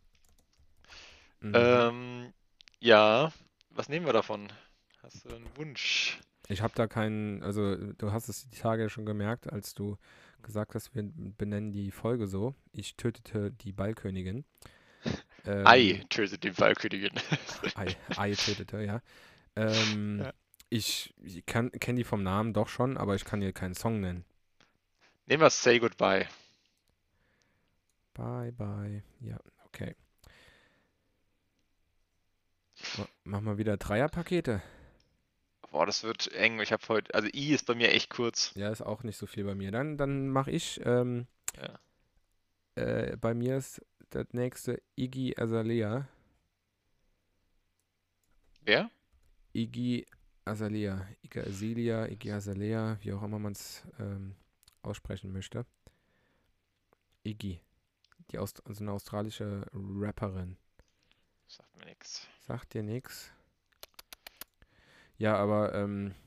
Mhm. Ähm, ja, was nehmen wir davon? Hast du einen Wunsch? Ich habe da keinen, also du hast es die Tage schon gemerkt, als du gesagt hast, wir benennen die Folge so. Ich tötete die Ballkönigin. I Ähm, tötet die Ballkönigin. Ei tötete, ja. Ähm, Ja. ich kenne die vom Namen doch schon, aber ich kann dir keinen Song nennen. Nehmen wir Say Goodbye. Bye, bye. Ja, okay. Mach mal wieder Dreierpakete. Boah, das wird eng. Ich habe heute, also I ist bei mir echt kurz. Ja, ist auch nicht so viel bei mir. Dann mache ich, Ja. bei mir ist das nächste Iggy Azalea. Wer? Iggy Azalea. Iggy Azalea, Iggy Azalea, wie auch immer man es aussprechen möchte. Iggy. Also eine australische Rapperin. Sagt mir nichts. Sagt dir nix? Ja, aber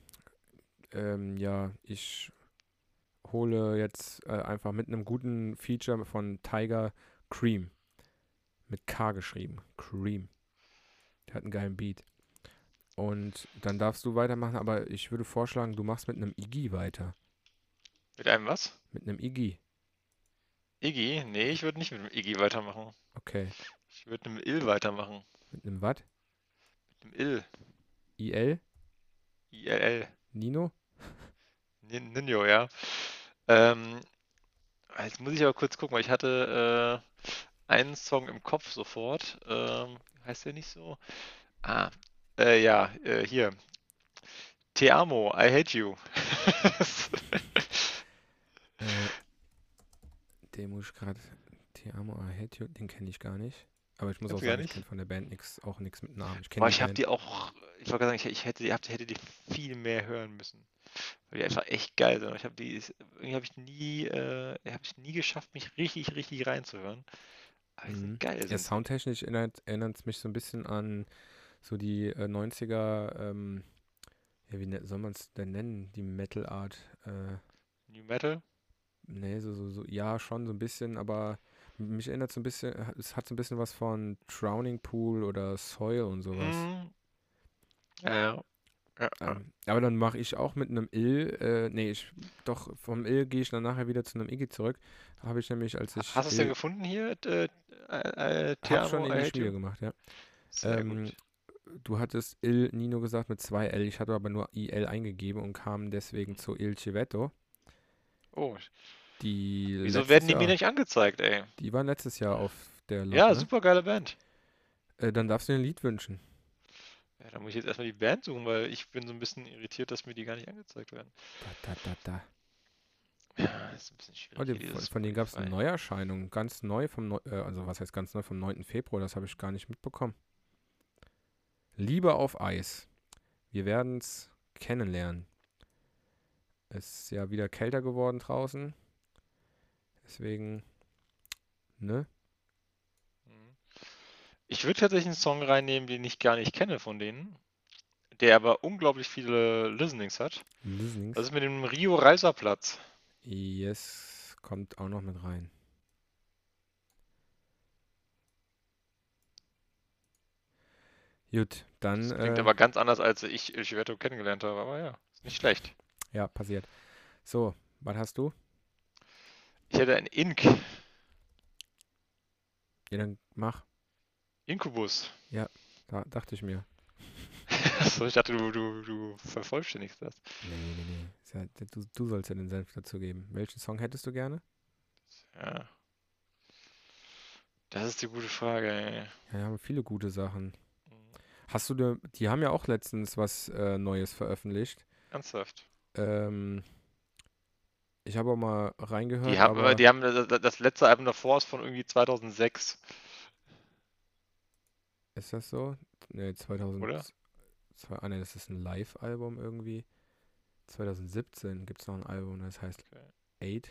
ja, ich hole jetzt einfach mit einem guten Feature von Tiger Cream. Mit K geschrieben. Cream. Der hat einen geilen Beat. Und dann darfst du weitermachen, aber ich würde vorschlagen, du machst mit einem Iggy weiter. Mit einem was? Mit einem Iggy. Iggy? Nee, ich würde nicht mit dem Iggy weitermachen. Okay. Ich würde mit dem Ill weitermachen. Mit einem Watt? Mit dem Ill. IL? ILL. Nino? Ninjo, ja. Ähm, Jetzt muss ich aber kurz gucken, weil ich hatte einen Song im Kopf sofort. Heißt der nicht so? Ah, ja, hier. Te amo, I hate you. Äh, den muss ich gerade. Te amo, I hate you. Den kenne ich gar nicht. Aber ich muss auch Kennst du gar sagen, ich kenne nicht? von der Band auch nichts mit Namen. Ich kenne Boah, die ich habe Band. die auch, ich wollte gerade sagen, hätte die viel mehr hören müssen. Weil die einfach echt geil sind. Irgendwie habe ich nie geschafft, mich richtig, richtig reinzuhören. Aber die sind Mhm. geil, Ja, sind sie. soundtechnisch erinnert es mich so ein bisschen an so die 90er, ja, soll man es denn nennen? Die Metal Art. New Metal? Nee, ja, schon so ein bisschen, aber mich erinnert so ein bisschen, es hat so ein bisschen was von Drowning Pool oder Soil und sowas. Mm, ja, ja, ja. Aber dann mache ich auch mit einem nee, doch, vom Ill gehe ich dann nachher wieder zu einem Iggy zurück. Habe ich nämlich, als ich Hast du es denn Ill, gefunden hier? Te hab schon amo, in I die hate Schmiede you? gemacht, ja. Sehr Ähm, gut. Du hattest Il Nino gesagt mit zwei L, ich hatte aber nur IL eingegeben und kam deswegen zu Il Civetto, Oh, die wieso werden letztes die mir Jahr, nicht angezeigt, ey? die waren letztes Jahr auf der Lok, Ja, ne? super geile Band. Dann darfst du dir ein Lied wünschen. Ja, da muss ich jetzt erstmal die Band suchen, weil ich bin so ein bisschen irritiert, dass mir die gar nicht angezeigt werden. Da, da, da, da. Ja, ist ein bisschen Oh, schwierig hier, dieses von denen gab es eine Spotify. Neuerscheinung, ganz neu also was heißt ganz neu, vom 9. Februar, das habe ich gar nicht mitbekommen. Liebe auf Eis. Wir werden es kennenlernen. Es ist ja wieder kälter geworden draußen. Deswegen, ne? Mhm. Ich würde tatsächlich einen Song reinnehmen, den ich gar nicht kenne von denen, der aber unglaublich viele Listenings hat. Das Listenings. ist mit dem Rio Reiser Platz. Yes, kommt auch noch mit rein. Gut, dann, Das klingt aber ganz anders, als ich Il Civetto kennengelernt habe, aber ja, ist nicht schlecht. ja, passiert. So, was hast du? Ich hätte ein Ink. Ja, dann mach. Inkubus. Ja, da dachte ich mir. Achso, ich dachte, du vervollständigst das. Nee. Ist ja, du sollst ja den Senf dazu geben. Welchen Song hättest du gerne? Ja, das ist die gute Frage, ey. Ja, wir haben viele gute Sachen. Die haben ja auch letztens was Neues veröffentlicht. Ernsthaft. Ähm, Ich habe auch mal Die reingehört, haben, aber die haben das letzte Album davor ist von irgendwie 2006, ist das so? Ne, 2000. oder? Nee, das ist ein Live-Album irgendwie. 2017 gibt es noch ein Album, das heißt Okay. Eight.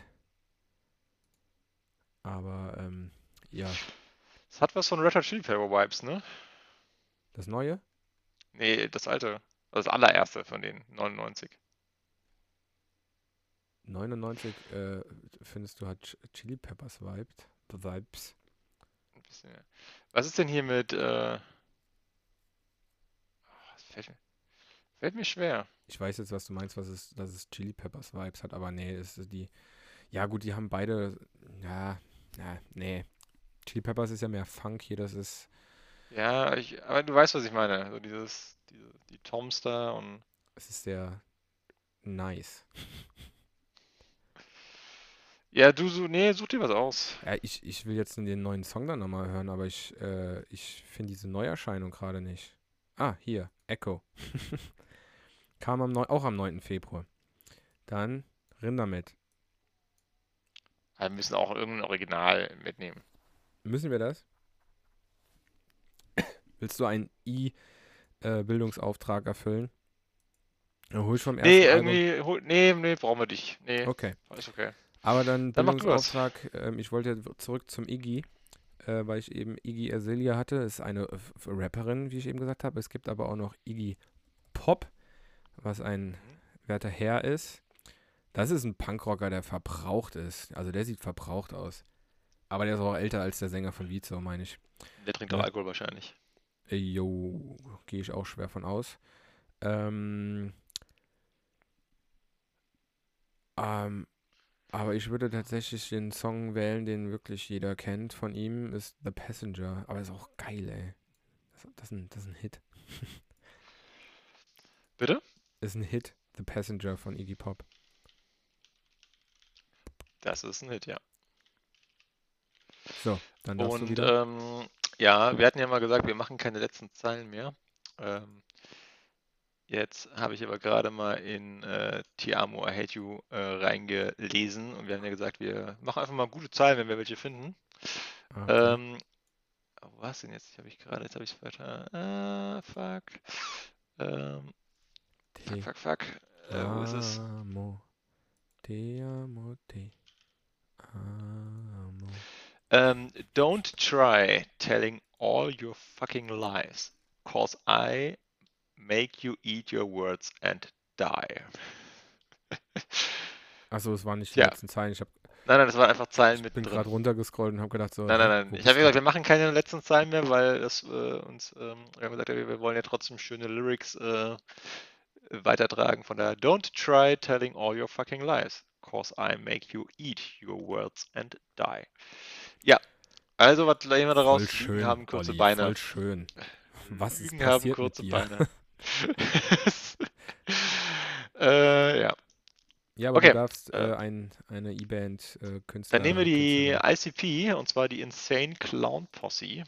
Aber ja, Es hat was von Red Hot Chili Pepper Vibes, ne? das Neue, Nee, das alte. Also das allererste von denen, 99. 99, findest du, hat Chili Peppers Vibes. Ein bisschen, ja. Was ist denn hier mit, das fällt mir schwer. Ich weiß jetzt, was du meinst, dass es Chili Peppers Vibes hat, aber nee, es ist die. Ja, gut, die haben beide. Ja, nee. Chili Peppers ist ja mehr Funk hier, das ist. Ja, aber du weißt, was ich meine. So die Toms da und. Es ist sehr nice. Ja, nee, such dir was aus. Ja, ich will jetzt den neuen Song dann nochmal hören, aber ich finde diese Neuerscheinung gerade nicht. Ah, hier, Echo. Kam auch am 9. Februar. Dann Rinder mit. Wir müssen auch irgendein Original mitnehmen. Müssen wir das? Willst du einen Bildungsauftrag erfüllen? Dann hol ich vom Nee, ersten Album. irgendwie, nee, brauchen wir dich. Nee, Okay. ist okay. Aber dann Dann mach du das. Bildungsauftrag. Ich wollte ja zurück zum Iggy, weil ich eben Iggy Azalea hatte. Ist eine Rapperin, wie ich eben gesagt habe. Es gibt aber auch noch Iggy Pop, was ein Mhm. werter Herr ist. Das ist ein Punkrocker, der verbraucht ist. Also der sieht verbraucht aus. Aber der ist auch älter als der Sänger von Vizo, meine ich. Der trinkt auch Ne? Alkohol wahrscheinlich. Jo, gehe ich auch schwer von aus. Ähm, ähm, aber ich würde tatsächlich den Song wählen, den wirklich jeder kennt von ihm, ist The Passenger. Aber ist auch geil, ey. Das ist ein Hit. Bitte? Ist ein Hit, The Passenger von Iggy Pop. Das ist ein Hit, ja. So, dann darfst du Und wieder. ja, wir hatten ja mal gesagt, wir machen keine letzten Zeilen mehr. Jetzt habe ich aber gerade mal in Ti Amo, I Hate You reingelesen und wir haben ja gesagt, wir machen einfach mal gute Zeilen, wenn wir welche finden. Ah, okay. Ähm, was denn jetzt? Jetzt habe ich es weiter. Fuck. Ähm, Te fuck. Wo ist es? amo, te amo, te amo. Don't try telling all your fucking lies, cause I make you eat your words and die. Achso, es waren nicht die Tja, letzten Zeilen. nein, das waren einfach Zeilen Ich bin mittendrin. gerade runtergescrollt und habe gedacht so, Nein, nein, hä, nein. wo Ich habe bist du? gesagt, wir machen keine letzten Zeilen mehr, weil es wir haben gesagt, wir wollen ja trotzdem schöne Lyrics weitertragen. Von daher, don't try telling all your fucking lies, cause I make you eat your words and die. Ja, also was lernen wir Voll daraus? Lügen schön, haben kurze Olli, Beine. voll schön. Was ist Lügen haben passiert mit kurze dir? Beine. Ja. Ja, aber du Okay, darfst eine E-Band, dann nehmen wir Künstler, die Künstlerin. ICP und zwar die Insane Clown Posse.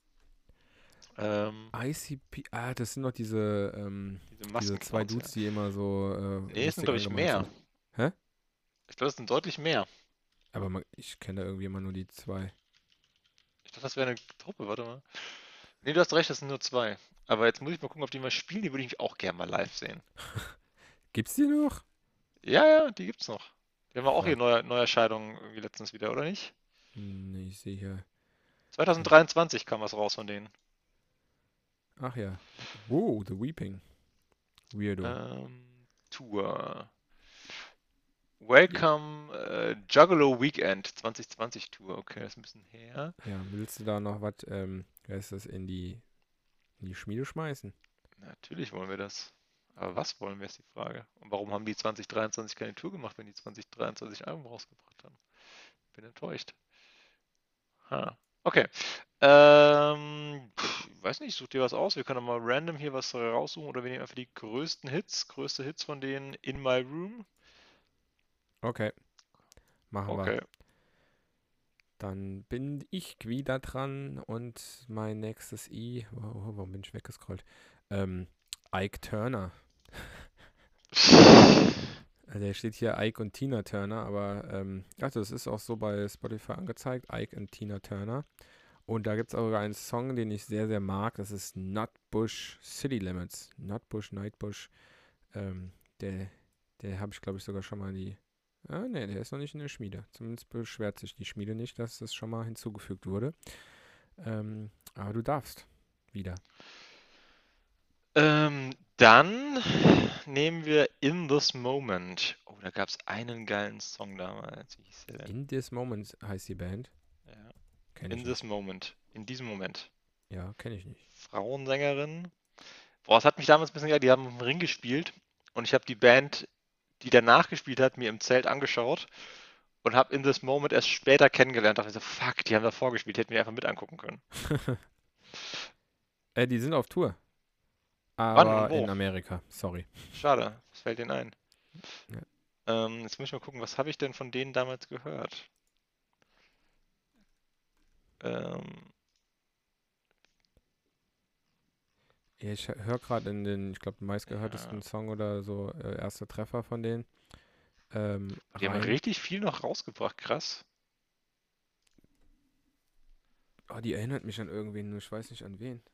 Ähm, ICP, das sind doch diese, diese diese zwei Maskenclowns, ja. Dudes, die immer so Nee, es sind, lustig glaube ich, angemalt mehr. sind. Hä? Ich glaube, es sind deutlich mehr. Aber ich kenne da irgendwie immer nur die zwei. Ich dachte, das wäre eine Truppe, warte mal. Nee, du hast recht, das sind nur zwei. Aber jetzt muss ich mal gucken, ob die mal spielen. Die würde ich auch gerne mal live sehen. Gibt's die noch? Ja, die gibt's noch. Die haben wir auch hier Fuck. Neuerscheinungen irgendwie letztens wieder, oder nicht? Nee, ich sehe hier. 2023 kam was raus von denen. Ach ja. Wow, The Weeping. Weirdo. Tour. Ja, Welcome Juggalo Weekend 2020 Tour. Okay, das ist ein bisschen her. ja, willst du da noch was, wie heißt das, in die Schmiede schmeißen? Natürlich wollen wir das. Aber was wollen wir, ist die Frage. Und warum haben die 2023 keine Tour gemacht, wenn die 2023 Album rausgebracht haben? bin enttäuscht. Ha. Okay. Weiß nicht, such dir was aus. Wir können doch mal random hier was raussuchen oder wir nehmen einfach die größte Hits von denen in My Room. Okay, machen wir. Okay. Dann bin ich wieder dran und mein nächstes warum bin ich weggescrollt? Ike Turner. Der steht hier Ike und Tina Turner, aber also das ist auch so bei Spotify angezeigt, Ike und Tina Turner. Und da gibt es auch einen Song, den ich sehr, sehr mag. Das ist Nutbush City Limits. Nightbush. Ähm, der der habe ich, glaube ich, sogar schon mal ne, der ist noch nicht in der Schmiede. Zumindest beschwert sich die Schmiede nicht, dass das schon mal hinzugefügt wurde. Aber du darfst wieder. Dann nehmen wir In This Moment. Oh, da gab es einen geilen Song damals. Wie hieß der denn? In This Moment heißt die Band. Ja. Kenne In ich This nicht. Moment. In diesem Moment. Ja, kenne ich nicht. Frauensängerin. Boah, es hat mich damals ein bisschen geil. Die haben im Ring gespielt und ich habe die Band, die danach gespielt hat, mir im Zelt angeschaut und habe In This Moment erst später kennengelernt. Da dachte ich so, fuck, die haben davor gespielt, hätten wir einfach mit angucken können. Die sind auf Tour. Wann und Aber wo? in Amerika. Sorry. Schade, was fällt denen ein? Ja. Jetzt muss ich mal gucken, was habe ich denn von denen damals gehört? Ähm, Ja, ich höre gerade ich glaube, den meistgehörtesten ja, Song oder so, erster Treffer von denen. die haben Rein. richtig viel noch rausgebracht, krass. Oh, die erinnert mich an irgendwen, nur ich weiß nicht an wen.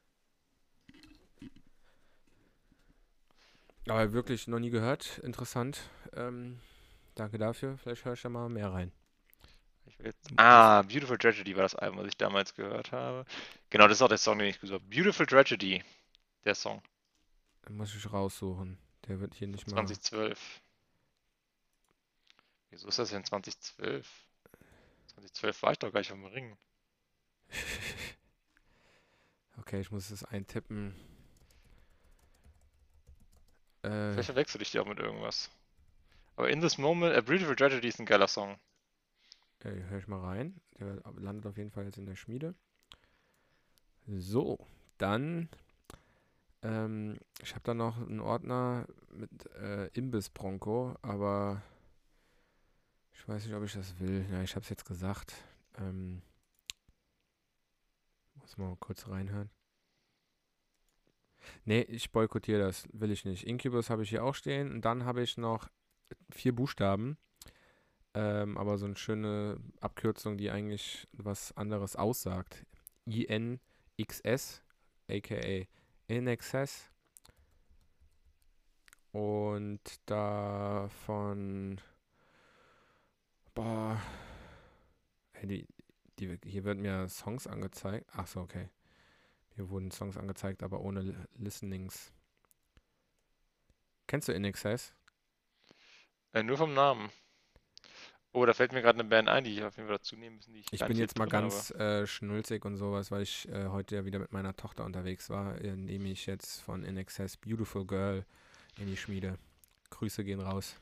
Aber wirklich noch nie gehört. Interessant. Danke dafür. Vielleicht höre ich da mal mehr rein. Muss, Beautiful Tragedy war das Album, was ich damals gehört habe. Genau, das ist auch der Song, den ich gesucht habe. Beautiful Tragedy, der Song. muss ich raussuchen. Der wird hier Von nicht mal. 2012. Wieso ist das denn 2012? 2012 war ich doch gar nicht am Ring. Okay, ich muss es eintippen. Vielleicht verwechsel ich die auch mit irgendwas. Aber In This Moment, A Beautiful Tragedy ist ein geiler Song. Höre ich mal rein. Der landet auf jeden Fall jetzt in der Schmiede. So, dann. Ich habe da noch einen Ordner mit Imbiss Bronco, aber ich weiß nicht, ob ich das will. Ja, ich habe es jetzt gesagt. Muss mal kurz reinhören. Nee, ich boykottiere das. Will ich nicht. Incubus habe ich hier auch stehen. Und dann habe ich noch 4 Buchstaben. Aber so eine schöne Abkürzung, die eigentlich was anderes aussagt. INXS, aka In Excess. Und davon. Boah. Hier werden mir Songs angezeigt. Ach so, okay. Hier wurden Songs angezeigt, aber ohne Listenings. Kennst du In Excess? Nur vom Namen. Oh, da fällt mir gerade eine Band ein, die ich auf jeden Fall dazu nehmen müssen, die ich Ich gar bin nicht hier jetzt mal drin habe. ganz schnulzig und sowas, weil ich heute ja wieder mit meiner Tochter unterwegs war, nehme ich jetzt von In Excess Beautiful Girl in die Schmiede. Grüße gehen raus.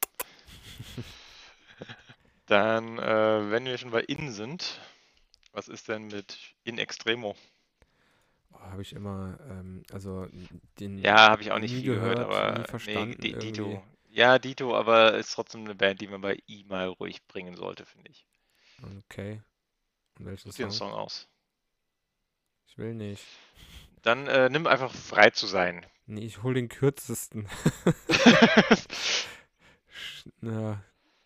Dann, wenn wir schon bei In sind, was ist denn mit In Extremo? Habe ich immer, also den Ja, habe ich auch nicht nie viel gehört, gehört, nie aber nee, verstanden irgendwie. Dito. Ja, Dito, aber ist trotzdem eine Band, die man bei I mal ruhig bringen sollte, finde ich. Okay. Und welchen Such dir einen Song? Song aus. Ich will nicht. Dann nimm einfach frei zu sein. Nee, ich hol den kürzesten. Ja,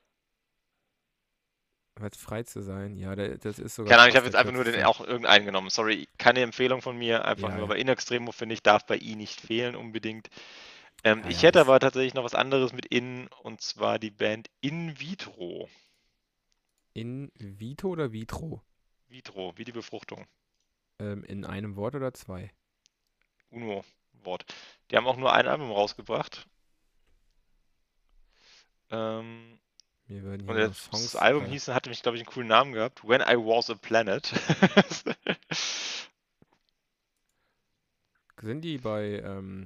halt frei zu sein. Ja, das ist sogar Keine Ahnung, ich habe fast der jetzt einfach nur den kürzeste. auch irgendeinen genommen. Sorry, keine Empfehlung von mir, einfach Ja, nur. ja, Aber In Extremo, finde ich, darf bei I nicht fehlen unbedingt. Ich ja, hätte das aber tatsächlich noch was anderes mit In, und zwar die Band In Vitro. in Vito oder Vitro? Vitro, wie die Befruchtung. In einem Wort oder zwei? Uno-Wort. Die haben auch nur ein Album rausgebracht. Ähm, Mir werden hier und nur das Songs. Album hatte mich, glaube ich, einen coolen Namen gehabt. When I Was a Planet. Sind die bei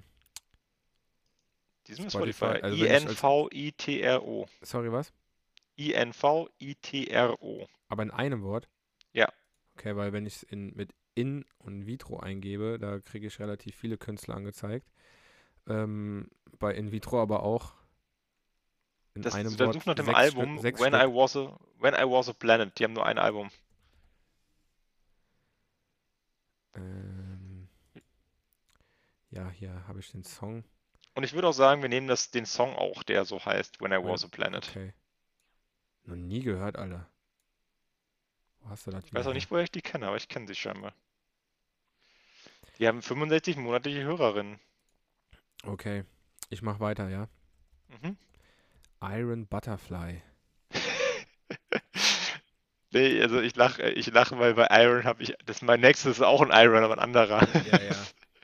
Die sind bei Spotify? Spotify. Also wenn ich als. INVITRO. Sorry, was? Invitro. Aber in einem Wort? Ja. Okay, weil wenn ich es mit in und vitro eingebe, da kriege ich relativ viele Künstler angezeigt. Bei in vitro aber auch in einem Dann Wort such nach dem sechs Stück. Album Sechs Stück. When I Was a Planet. Die haben nur ein Album. Ähm, ja, hier habe ich den Song. Und ich würde auch sagen, wir nehmen den Song auch, der so heißt, When I Was a Planet. Okay. Noch nie gehört, Alter. Wo hast du das Ich wieder weiß auch her? nicht, woher ich die kenne, aber ich kenne sie scheinbar. Die haben 65 monatliche Hörerinnen. Okay, ich mach weiter, ja. Mhm. Iron Butterfly. Nee, also ich lache, weil bei Iron habe ich, mein nächstes ist auch ein Iron, aber ein anderer. Ja, ja.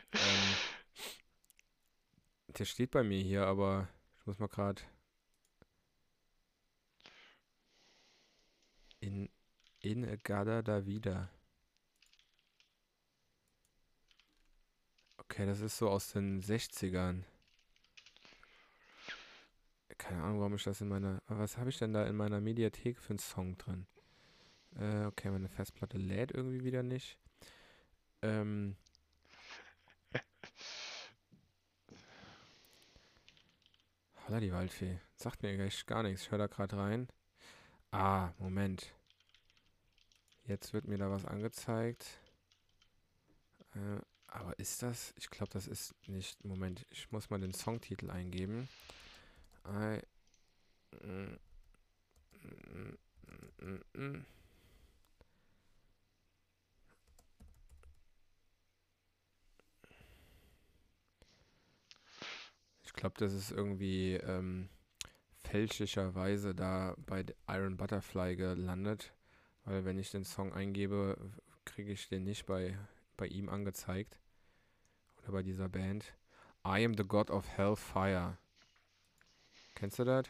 Der steht bei mir hier, aber ich muss mal gerade in Agada da wieder. Okay, das ist so aus den 60ern. Keine Ahnung, warum ich das in meiner. Was habe ich denn da in meiner Mediathek für einen Song drin? Okay, meine Festplatte lädt irgendwie wieder nicht. Holla die Waldfee. Sagt mir echt gar nichts. Ich höre da gerade rein. Ah, Moment. Jetzt wird mir da was angezeigt. Aber ist das? Ich glaube, das ist nicht. Moment, ich muss mal den Songtitel eingeben. I, mm, mm, mm, mm. Ich glaube, das ist irgendwie fälschlicherweise da bei Iron Butterfly gelandet. Weil wenn ich den Song eingebe, kriege ich den nicht bei ihm angezeigt. Oder bei dieser Band. I am the God of Hellfire. Kennst du das?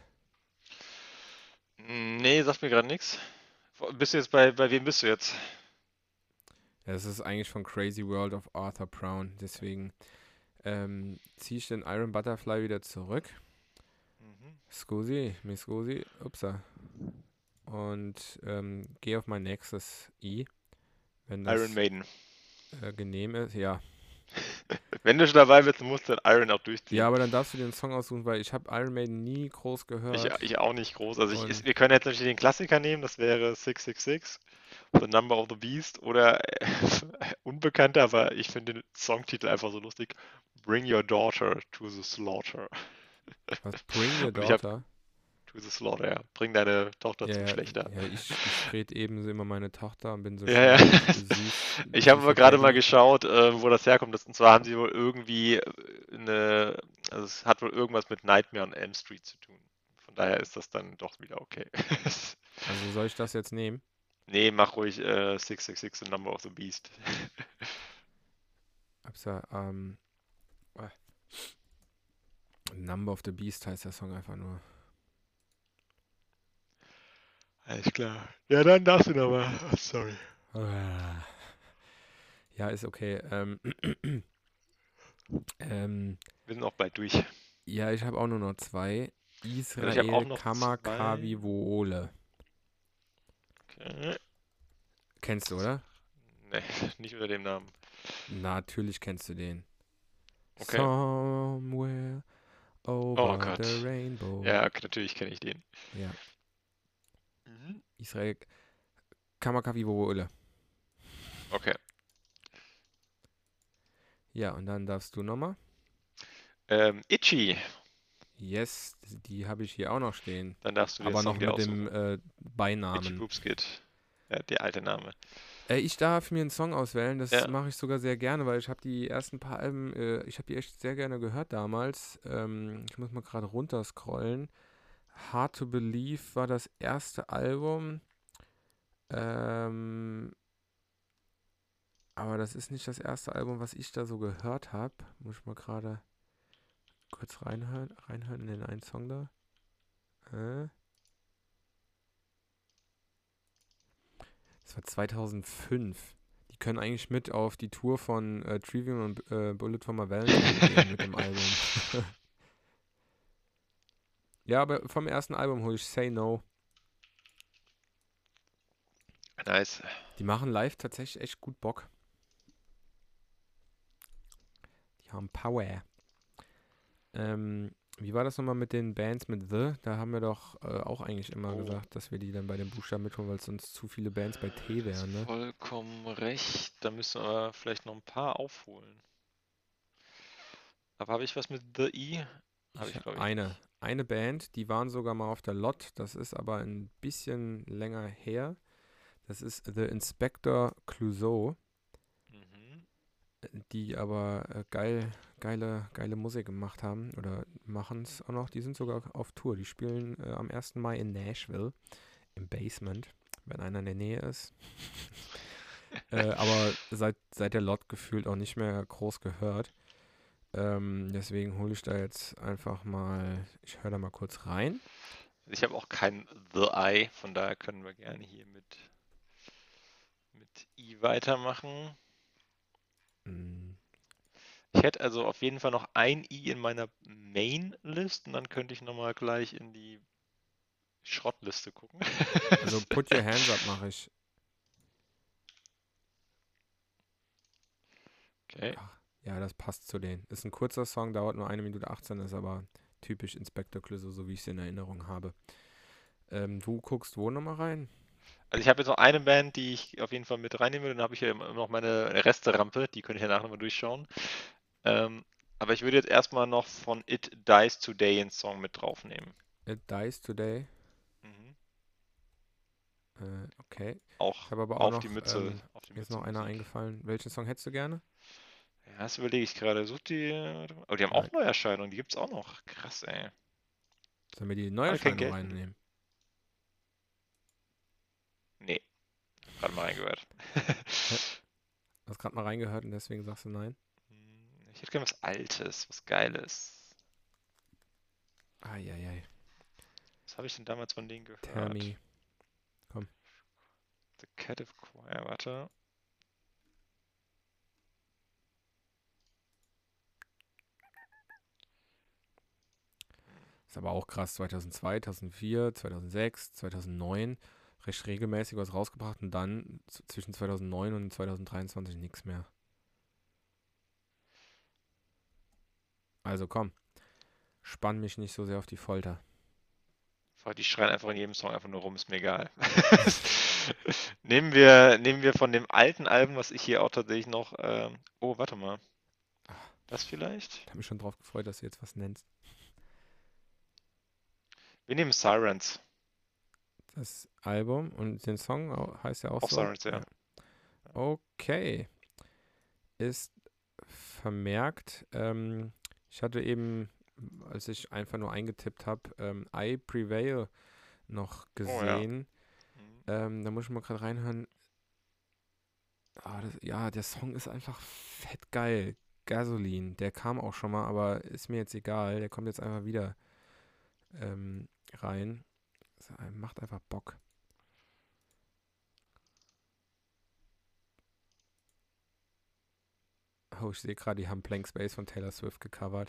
Nee, sagt mir gerade nichts. Bist du jetzt bei wem bist du jetzt? Ja, das ist eigentlich von Crazy World of Arthur Brown. Deswegen ziehe ich den Iron Butterfly wieder zurück. Scusi, mi scusi, upsa. Und gehe auf mein nächstes I. Wenn das Iron Maiden. genehm ist, ja. Wenn du schon dabei bist, musst du den Iron auch durchziehen. Ja, aber dann darfst du den Song aussuchen, weil ich habe Iron Maiden nie groß gehört. Ich auch nicht groß. Also Und wir können jetzt natürlich den Klassiker nehmen, das wäre 666, The Number of the Beast oder unbekannter, aber ich finde den Songtitel einfach so lustig. Bring Your Daughter to the Slaughter. was? Bring Your Und ich habe Daughter? to the Slaughter, ja. Bring deine Tochter zum Ja, Schlechter. ja, ich rede ebenso immer meine Tochter und bin so Ja, schön ja. süß. Ich habe aber Süße gerade mal Daddy. geschaut, wo das herkommt. Und zwar haben sie wohl irgendwie also es hat wohl irgendwas mit Nightmare on Elm Street zu tun. Von daher ist das dann doch wieder okay. Also soll ich das jetzt nehmen? Nee, mach ruhig 666, The Number of the Beast. Upsa, Number of the Beast heißt der Song einfach nur. Alles klar. Ja, dann darfst du nochmal. Oh, sorry. Ja, ist okay. Wir sind auch bald durch. Ja, ich habe auch nur noch zwei. Also ich habe auch Israel noch zwei. Kamakawiwoole. Okay. Kennst du, oder? Nee, nicht unter dem Namen. Natürlich kennst du den. Okay. Somewhere Oh over Gott. the rainbow. Ja, natürlich kenne ich den. Ja. Israel Kamakawiwoole. Okay. Ja, und dann darfst du nochmal. Itchy. Yes, die habe ich hier auch noch stehen. Dann darfst du den Aber Song noch dir mit aussuchen. dem Itchy Beinamen. Poops Kid. Ja, der alte Name. Ich darf mir einen Song auswählen, das Ja. mache ich sogar sehr gerne, weil ich habe die ersten paar Alben, ich habe die echt sehr gerne gehört damals. Ich muss mal gerade runterscrollen. Hard to Believe war das erste Album. Aber das ist nicht das erste Album, was ich da so gehört habe. Muss ich mal gerade kurz reinhören in den einen Song da. Das war 2005. Die können eigentlich mit auf die Tour von Trivium und Bullet for My Valentine gehen mit dem Album. Ja, aber vom ersten Album hole ich Say No. Nice. Die machen live tatsächlich echt gut Bock. Die haben Power. Wie war das nochmal mit den Bands mit The? Da haben wir doch auch eigentlich immer Oh, gesagt, dass wir die dann bei den Buchstaben mitholen, weil es sonst zu viele Bands bei T du hast wären, ne? vollkommen recht. Da müssen wir vielleicht noch ein paar aufholen. Aber habe ich was mit The E? Habe Ich ich, glaube ich, eine. nicht. Eine Band, die waren sogar mal auf der Lot. Das ist aber ein bisschen länger her. Das ist The Inspector Clouseau, Mhm. die aber geile Musik gemacht haben oder machen es auch noch. Die sind sogar auf Tour. Die spielen am 1. Mai in Nashville im Basement, wenn einer in der Nähe ist. Aber seit der Lot gefühlt auch nicht mehr groß gehört. Deswegen hole ich da jetzt einfach mal, ich höre da mal kurz rein. Ich habe auch kein The Eye, von daher können wir gerne hier mit I weitermachen. Mm, Ich hätte also auf jeden Fall noch ein I in meiner Main-List und dann könnte ich nochmal gleich in die Schrottliste gucken. Also Put Your Hands Up mache ich. Okay. Ach, ja, das passt zu denen. Ist ein kurzer Song, dauert nur 1 Minute 18, ist aber typisch Inspector Clouseau, so wie ich es in Erinnerung habe. Du guckst wo nochmal rein? Also ich habe jetzt noch eine Band, die ich auf jeden Fall mit reinnehmen würde. Dann habe ich ja immer noch meine Resterampe, die könnte ich ja nachher nochmal durchschauen. Ähm, aber ich würde jetzt erstmal noch von It Dies Today einen Song mit draufnehmen. It Dies Today. Mhm. Okay. Ich Auch habe aber auch auf die noch, Mütze, auf die mir ist Mütze noch einer Musik. eingefallen. Welchen Song hättest du gerne? Ja, das überlege ich gerade. Such die. Warte mal. Oh, die haben Nein. auch Neuerscheinungen, die gibt's auch noch. Krass, ey. Sollen wir die Alle kein Neuerscheinung Geld mit. reinnehmen? Nee, gerade mal reingehört. Hä? Du hast gerade mal reingehört und deswegen sagst du nein? Ich hätte gerne was Altes, was Geiles. Eieiei. Was habe ich denn damals von denen Tell gehört? me. Komm. The Captive Choir, warte. Ist aber auch krass. 2002, 2004, 2006, 2009 recht regelmäßig was rausgebracht und dann zwischen 2009 und 2023 nichts mehr. Also komm, spann mich nicht so sehr auf die Folter. Die schreien einfach in jedem Song einfach nur rum, ist mir egal. Nehmen wir von dem alten Album, was ich hier auch tatsächlich noch. Oh, warte mal. Ach, Das vielleicht? ich habe mich schon drauf gefreut, dass du jetzt was nennst. Wir nehmen Sirens. Das Album und den Song heißt ja auch Auch so. Sirens, ja. Ja. Okay. Ist vermerkt. Ich hatte eben, als ich einfach nur eingetippt habe, I Prevail noch Oh ja. gesehen. Mhm. Da muss ich mal gerade reinhören. Ja, der Song ist einfach fett geil. Gasoline, der kam auch schon mal, aber ist mir jetzt egal. Der kommt jetzt einfach wieder rein. Macht einfach Bock. Oh, ich sehe gerade, die haben Blank Space von Taylor Swift gecovert.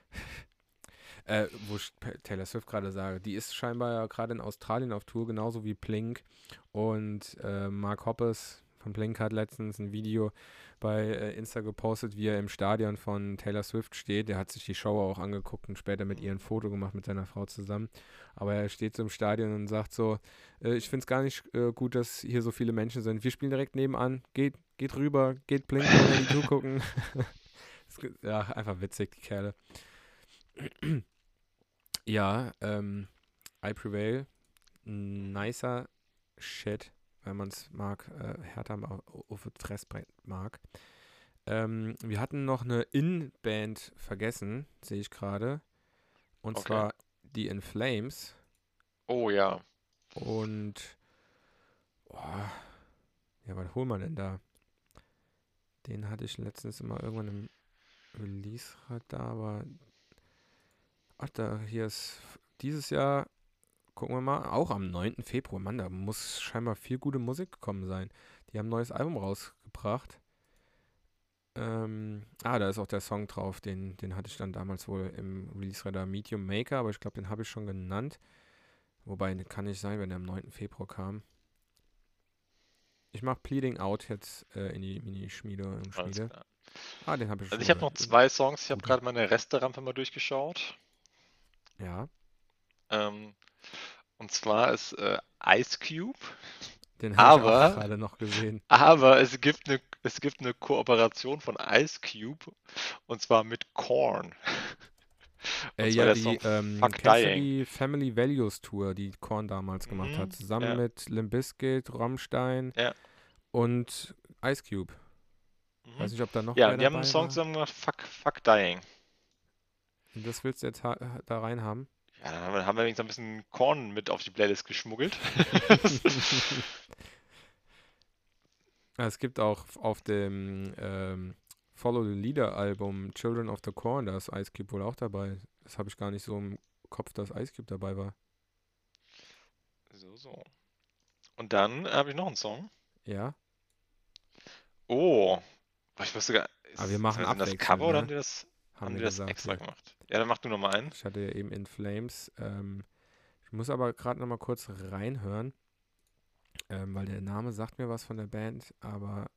Wo ich Taylor Swift gerade sage, die ist scheinbar ja gerade in Australien auf Tour, genauso wie Blink. Und Mark Hoppus von Blink hat letztens ein Video bei Insta gepostet, wie er im Stadion von Taylor Swift steht. Der hat sich die Show auch angeguckt und später mit ihr ein Mhm. Foto gemacht mit seiner Frau zusammen. Aber er steht so im Stadion und sagt so, ich finde es gar nicht gut, dass hier so viele Menschen sind. Wir spielen direkt nebenan. Geht rüber, geht Blink 182 gucken. Ja, einfach witzig, die Kerle. Ja, I Prevail, Mhm. nicer Shit, wenn man es mag, Hertha auf das Fressbrett mag. Wir hatten noch eine In-Band vergessen, sehe ich gerade. Und Okay. zwar die In Flames. Oh ja. Und, boah, ja, was holen wir denn da? Den hatte ich letztens immer irgendwann im Release-Radar, aber, ach, hier ist dieses Jahr. Gucken wir mal. Auch am 9. Februar. Mann, da muss scheinbar viel gute Musik gekommen sein. Die haben ein neues Album rausgebracht. Da ist auch der Song drauf. Den hatte ich dann damals wohl im Release-Radar Medium Maker, aber ich glaube, den habe ich schon genannt. Wobei, kann nicht sein, wenn der am 9. Februar kam. Ich mache Bleeding Out jetzt in die Mini-Schmiede und Alles Schmiede. klar. Ah, den habe ich Also schon ich habe gehört. noch zwei Songs. Ich habe Guter. gerade meine Resterampe mal durchgeschaut. Ja, Ähm, und zwar ist Ice Cube, den habe ich auch aber, gerade noch gesehen. aber es gibt eine Kooperation von Ice Cube und zwar mit Korn. Und zwar Ja, der Song die, Fuck kennst du Dying. die Family Values Tour, die Korn damals gemacht hat? Mhm, Zusammen ja, mit Limp Bizkit, Rammstein ja. und Ice Cube. Mhm. Weiß nicht, ob da noch Ja, wer und die haben einen dabei Song war. zusammen gemacht, Fuck Dying. Das willst du jetzt da rein haben? Ja, dann haben wir wenigstens ein bisschen Korn mit auf die Playlist geschmuggelt. Es gibt auch auf dem Follow the Leader Album Children of the Corn, da ist Ice Cube wohl auch dabei. Das habe ich gar nicht so im Kopf, dass Ice Cube dabei war. So, so. Und dann habe ich noch einen Song. Ja, Oh, ich wusste gar aber wir ist, machen sind das abwechselnd, Cover oder ne? Haben haben wir die das gesagt extra hier. gemacht? Ja, dann mach du nochmal einen. Ich hatte ja eben In Flames. Ich muss aber gerade noch mal kurz reinhören, weil der Name sagt mir was von der Band, aber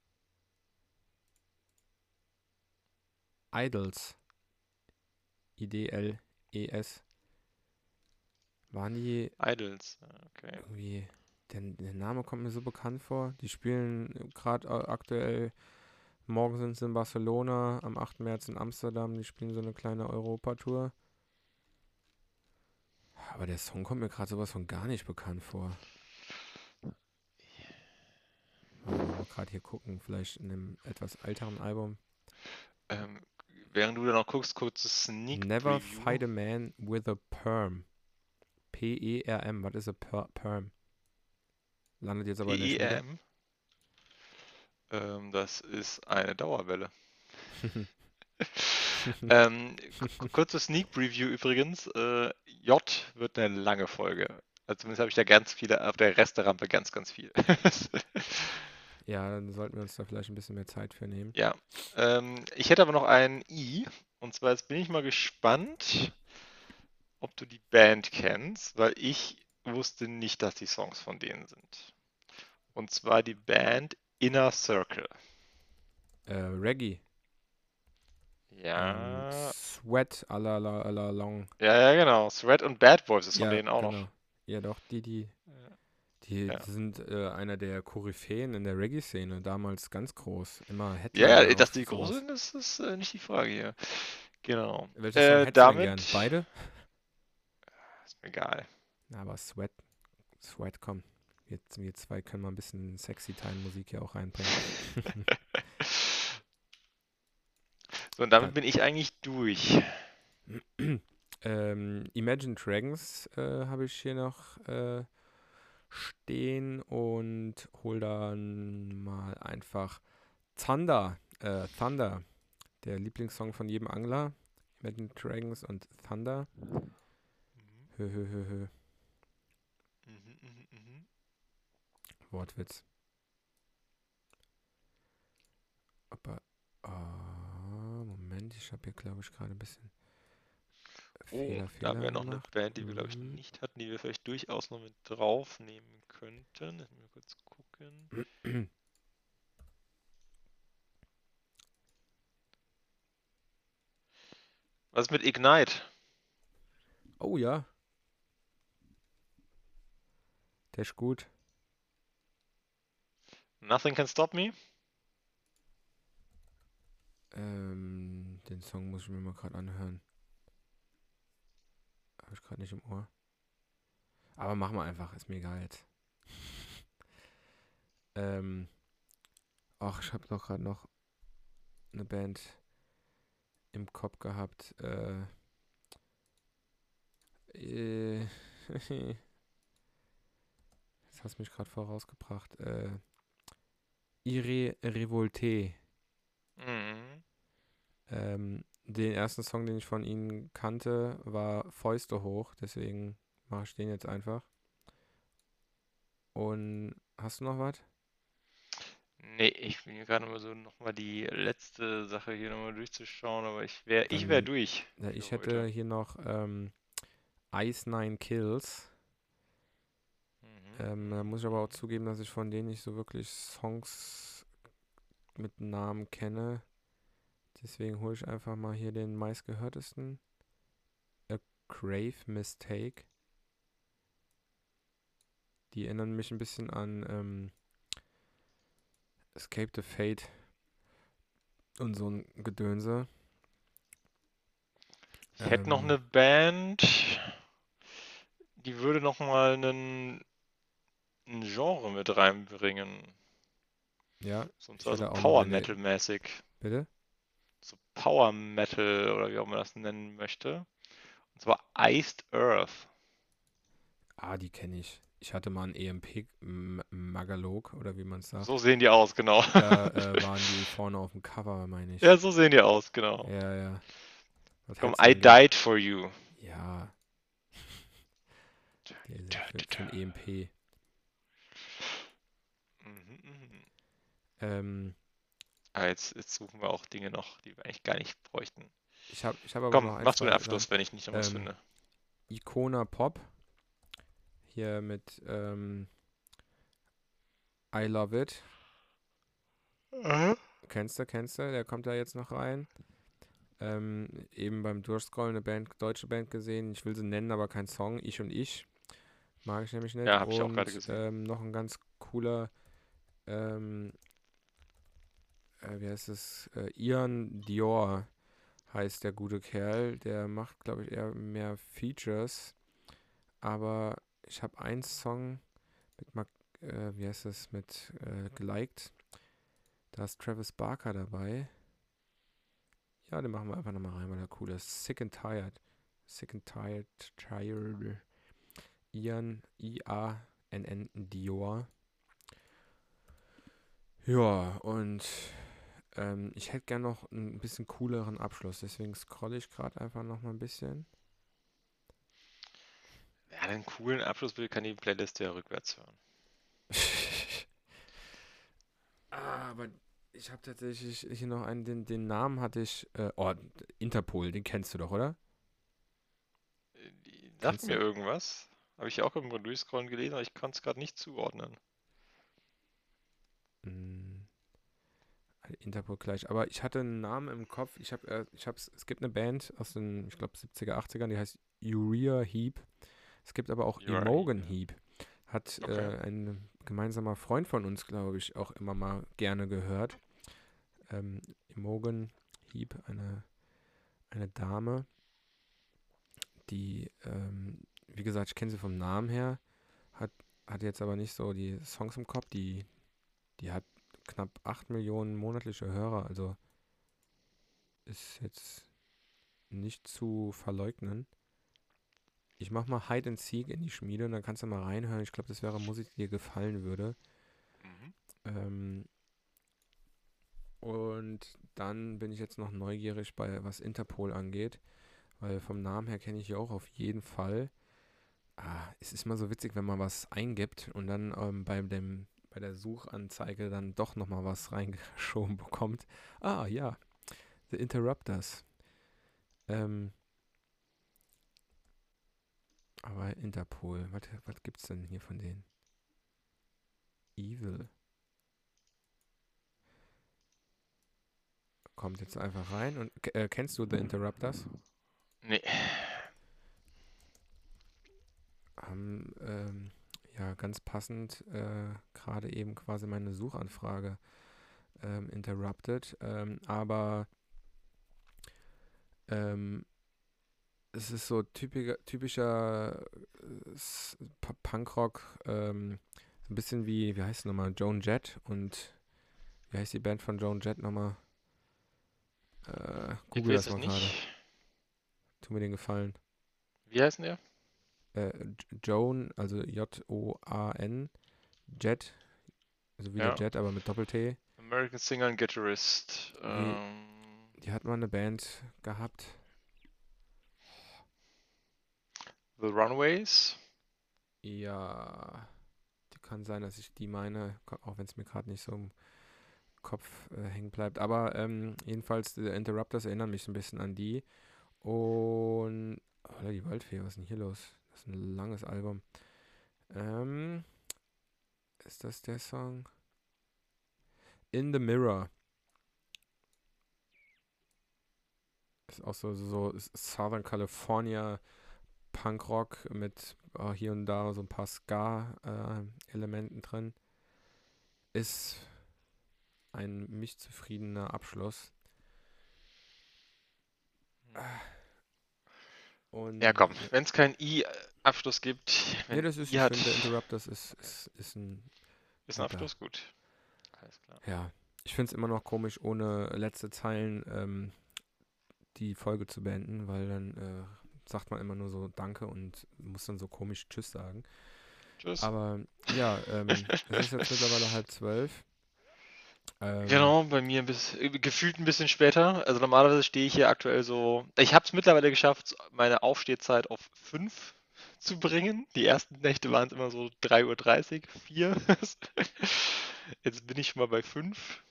Idols, Idles, waren die Idols. Okay. irgendwie, der Name kommt mir so bekannt vor. Die spielen gerade aktuell, morgen sind sie in Barcelona, am 8. März in Amsterdam, die spielen so eine kleine Europatour. Aber der Song kommt mir gerade sowas von gar nicht bekannt vor. Mal gerade hier gucken, vielleicht in einem etwas älteren Album. Ähm, während du da noch guckst, kurzes Sneak Never Preview. Fight a Man with a Perm. Perm, was ist a Perm? Landet jetzt aber in der Schmiede. PEM. Das ist eine Dauerwelle. Kurzes Sneak Preview übrigens. J wird eine lange Folge. Also zumindest habe ich da ganz viele, auf der Resterampe ganz, ganz viel. Ja, dann sollten wir uns da vielleicht ein bisschen mehr Zeit für nehmen. Ja. Ich hätte aber noch einen I. Und zwar jetzt bin ich mal gespannt, ob du die Band kennst, weil ich wusste nicht, dass die Songs von denen sind. Und zwar die Band Inner Circle. Reggae. Ja, Sweat à la long. ja, ja, genau. Thread und Bad Boys ist von Ja, denen auch noch. genau. Ja, doch, die Ja, sind einer der Koryphäen in der Reggae-Szene. Damals ganz groß. Immer ja, Headliner dass auf die groß sowas. sind, das ist nicht die Frage hier. Genau. Welches Song hättest du denn Damit gern? Beide? ist mir egal. Na, aber Sweat, komm. Wir zwei können mal ein bisschen Sexy-Time-Musik hier auch reinbringen. So, und damit Dann, bin ich eigentlich durch. Imagine Dragons habe ich hier noch stehen und hol dann mal einfach Thunder, der Lieblingssong von jedem Angler. Imagine Dragons und Thunder. Mhm, Hö, hö, hö, hö. mhm, mhm, mhm. Wortwitz. Aber, Moment, ich habe hier, glaube ich, gerade ein bisschen Oh, da Fehler wäre noch eine gemacht. Band, die wir, glaube ich, nicht hatten, die wir vielleicht durchaus noch mit draufnehmen könnten. Lass mich mal kurz gucken. Was ist mit Ignite? Oh ja, der ist gut. Nothing Can Stop Me? Den Song muss ich mir mal gerade anhören. Habe ich gerade nicht im Ohr. Aber machen wir einfach, ist mir egal jetzt. Ach, ich habe doch gerade noch eine Band im Kopf gehabt. Jetzt hast du mich gerade vorausgebracht. Ire Revolte. Mhm. Den ersten Song, den ich von ihnen kannte, war Fäuste hoch. Deswegen mache ich den jetzt einfach. Und hast du noch was? Nee, ich bin hier gerade mal so nochmal die letzte Sache hier nochmal durchzuschauen, aber ich wär Dann, durch ja, für ich hätte heute. hier noch Ice Nine Kills. Da muss ich aber auch zugeben, dass ich von denen nicht so wirklich Songs mit Namen kenne. Deswegen hole ich einfach mal hier den meistgehörtesten. A Grave Mistake. Die erinnern mich ein bisschen an Escape the Fate und so ein Gedönse. Ich hätte noch eine Band, die würde noch mal ein Genre mit reinbringen. Ja, Und ich zwar so hätte auch noch Power eine. Metal-mäßig. Bitte? So Power Metal oder wie auch man das nennen möchte. Und zwar Iced Earth. Ah, die kenne ich. Ich hatte mal einen EMP-Magalog oder wie man es sagt. So sehen die aus, genau. Da waren die vorne auf dem Cover, meine ich. Ja, so sehen die aus, genau. Ja, ja. Was Komm, hältst du I von denen? died for you. Ja, für ein EMP. Mhm. Ähm, Aber jetzt suchen wir auch Dinge noch, die wir eigentlich gar nicht bräuchten. ich hab aber Komm, noch ein, machst du den zwei Sachen. Abschluss, wenn ich nicht noch was finde. Icona Pop. Hier mit I Love It. Kennst du? Der kommt da jetzt noch rein. Eben beim Durchscrollen eine deutsche Band gesehen. Ich will sie nennen, aber kein Song. Ich und ich. Mag ich nämlich nicht. Ja, habe ich auch gerade Und gesehen. noch ein ganz cooler, ähm, wie heißt es? Ian Dior heißt der gute Kerl. Der macht, glaube ich, eher mehr Features. Aber ich habe einen Song mit, wie heißt das, mit geliked. Da ist Travis Barker dabei. Ja, den machen wir einfach nochmal rein, weil er cool ist. Sick and Tired. Sick and Tired. Ian, I-A-N-N Dior. Ja, und ich hätte gern noch ein bisschen cooleren Abschluss. Deswegen scrolle ich gerade einfach noch mal ein bisschen. Wer einen coolen Abschluss will, kann die Playlist ja rückwärts hören. Aber ich habe tatsächlich hier noch einen, den Namen hatte ich. Interpol, den kennst du doch, oder? Die sagt Kennst mir du? irgendwas. Habe ich auch im Durchscrollen gelesen, aber ich konnte es gerade nicht zuordnen. Hm, Interpol gleich. Aber ich hatte einen Namen im Kopf. Es gibt eine Band aus den, ich glaube, 70er, 80ern, die heißt Urea Heap. Es gibt aber auch You're right. Imogen Heap. Hat Okay. ein gemeinsamer Freund von uns, glaube ich, auch immer mal gerne gehört. Imogen Heap, eine Dame, die, wie gesagt, ich kenne sie vom Namen her, hat, hat jetzt aber nicht so die Songs im Kopf. Die hat knapp 8 Millionen monatliche Hörer, also ist jetzt nicht zu verleugnen. Ich mach mal Hide and Seek in die Schmiede und dann kannst du mal reinhören. Ich glaube, das wäre Musik, die dir gefallen würde. Mhm. Ähm, und dann bin ich jetzt noch neugierig bei was Interpol angeht, weil vom Namen her kenne ich die auch auf jeden Fall. Es ist immer so witzig, wenn man was eingibt und dann bei der Suchanzeige dann doch nochmal was reingeschoben bekommt. Ja, The Interrupters. Ähm, aber Interpol, was gibt's denn hier von denen? Evil. Kommt jetzt einfach rein. Und kennst du The Interrupters? Nee. Haben, ja, ganz passend gerade eben quasi meine Suchanfrage interrupted. Aber ähm, es ist so typischer Punkrock, so ein bisschen wie heißt es nochmal, Joan Jett und wie heißt die Band von Joan Jett nochmal? Ich Google weiß das es mal gerade. nicht. Tu mir den Gefallen. Wie heißen der? Joan, also Joan, Jett, also wie der Ja. Jet, aber mit Doppel-T. American Singer and Guitarist. Die hat mal eine Band gehabt. The Runaways. Ja, kann sein, dass ich die meine, auch wenn es mir gerade nicht so im Kopf hängen bleibt. Aber jedenfalls, die Interrupters erinnern mich so ein bisschen an die. Und, die Waldfee, was ist denn hier los? Das ist ein langes Album. Ist das der Song? In the Mirror. Ist auch so Southern California Punkrock mit hier und da so ein paar Ska-Elementen drin. Ist ein mich zufriedener Abschluss. Und Ja, komm, wenn es keinen I-Abschluss gibt, nee, wenn das ist, I ich hat, finde, der Interrupters ist ein ist ein guter. Abschluss, gut. Alles klar. Ja, ich finde es immer noch komisch, ohne letzte Zeilen die Folge zu beenden, weil dann sagt man immer nur so Danke und muss dann so komisch Tschüss sagen. Tschüss. Aber ja, es ist jetzt mittlerweile 11:30. Genau, bei mir gefühlt ein bisschen später. Also normalerweise stehe ich hier aktuell so. Ich habe es mittlerweile geschafft, meine Aufstehzeit auf 5 zu bringen. Die ersten Nächte waren es immer so 3:30 Uhr, 4. Jetzt bin ich schon mal bei 5.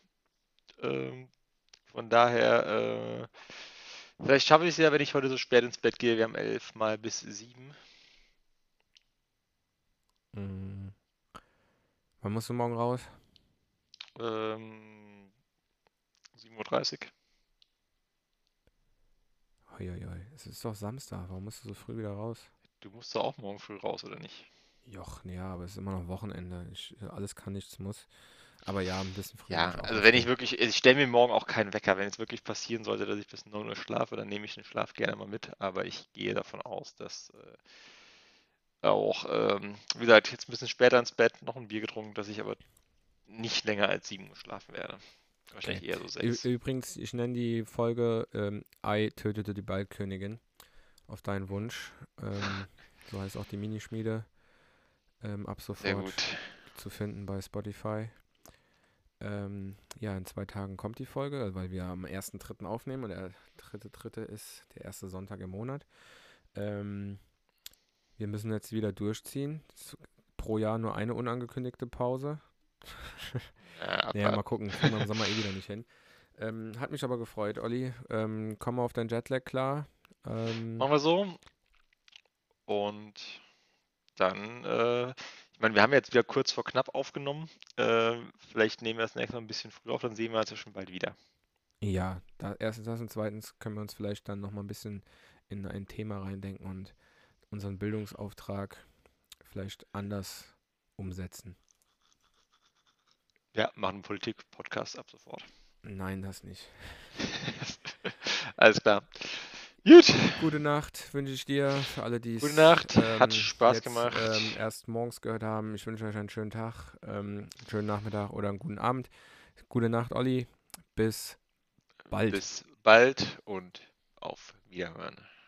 Von daher, vielleicht schaffe ich es ja, wenn ich heute so spät ins Bett gehe. Wir haben 11 mal bis 7. Wann musst du morgen raus? 7:30 Uhr. Uiuiui, es ist doch Samstag. Warum musst du so früh wieder raus? Du musst doch auch morgen früh raus, oder nicht? Joch, ja, aber es ist immer noch Wochenende. Alles kann, nichts muss. Aber ja, ein bisschen früher Ja, muss ich auch also wenn ich aufstehen. wirklich, ich stelle mir morgen auch keinen Wecker. Wenn es wirklich passieren sollte, dass ich bis 9 Uhr schlafe, dann nehme ich den Schlaf gerne mal mit. Aber ich gehe davon aus, dass auch, wie gesagt, jetzt ein bisschen später ins Bett, noch ein Bier getrunken, dass ich aber nicht länger als 7 Uhr schlafen werde. Okay. Wahrscheinlich eher so 6. Übrigens, ich nenne die Folge Ei tötete die Ballkönigin auf deinen Wunsch. So heißt auch die Minischmiede. Ab Sehr sofort gut. zu finden bei Spotify. Ja, in 2 Tagen kommt die Folge, weil wir am 1.3. aufnehmen und der 3.3. ist der erste Sonntag im Monat. Wir müssen jetzt wieder durchziehen. Pro Jahr nur eine unangekündigte Pause. Ja, Naja, mal gucken. Kriegen wir im Sommer wieder nicht hin. Hat mich aber gefreut, Olli. Komm mal auf dein Jetlag klar. machen wir so. Und dann, ich meine, wir haben jetzt wieder kurz vor knapp aufgenommen. Vielleicht nehmen wir das nächste Mal ein bisschen früher auf, dann sehen wir uns ja schon bald wieder. Ja, erstens das und zweitens können wir uns vielleicht dann nochmal ein bisschen in ein Thema reindenken und unseren Bildungsauftrag vielleicht anders umsetzen. Ja, machen einen Politik-Podcast ab sofort. Nein, das nicht. Alles klar. Gut. Gute Nacht wünsche ich dir. Für alle, die Gute es Nacht. Hat Spaß jetzt gemacht. erst morgens gehört haben. Ich wünsche euch einen schönen Tag, einen schönen Nachmittag oder einen guten Abend. Gute Nacht, Olli. Bis bald. Bis bald und auf Wiederhören.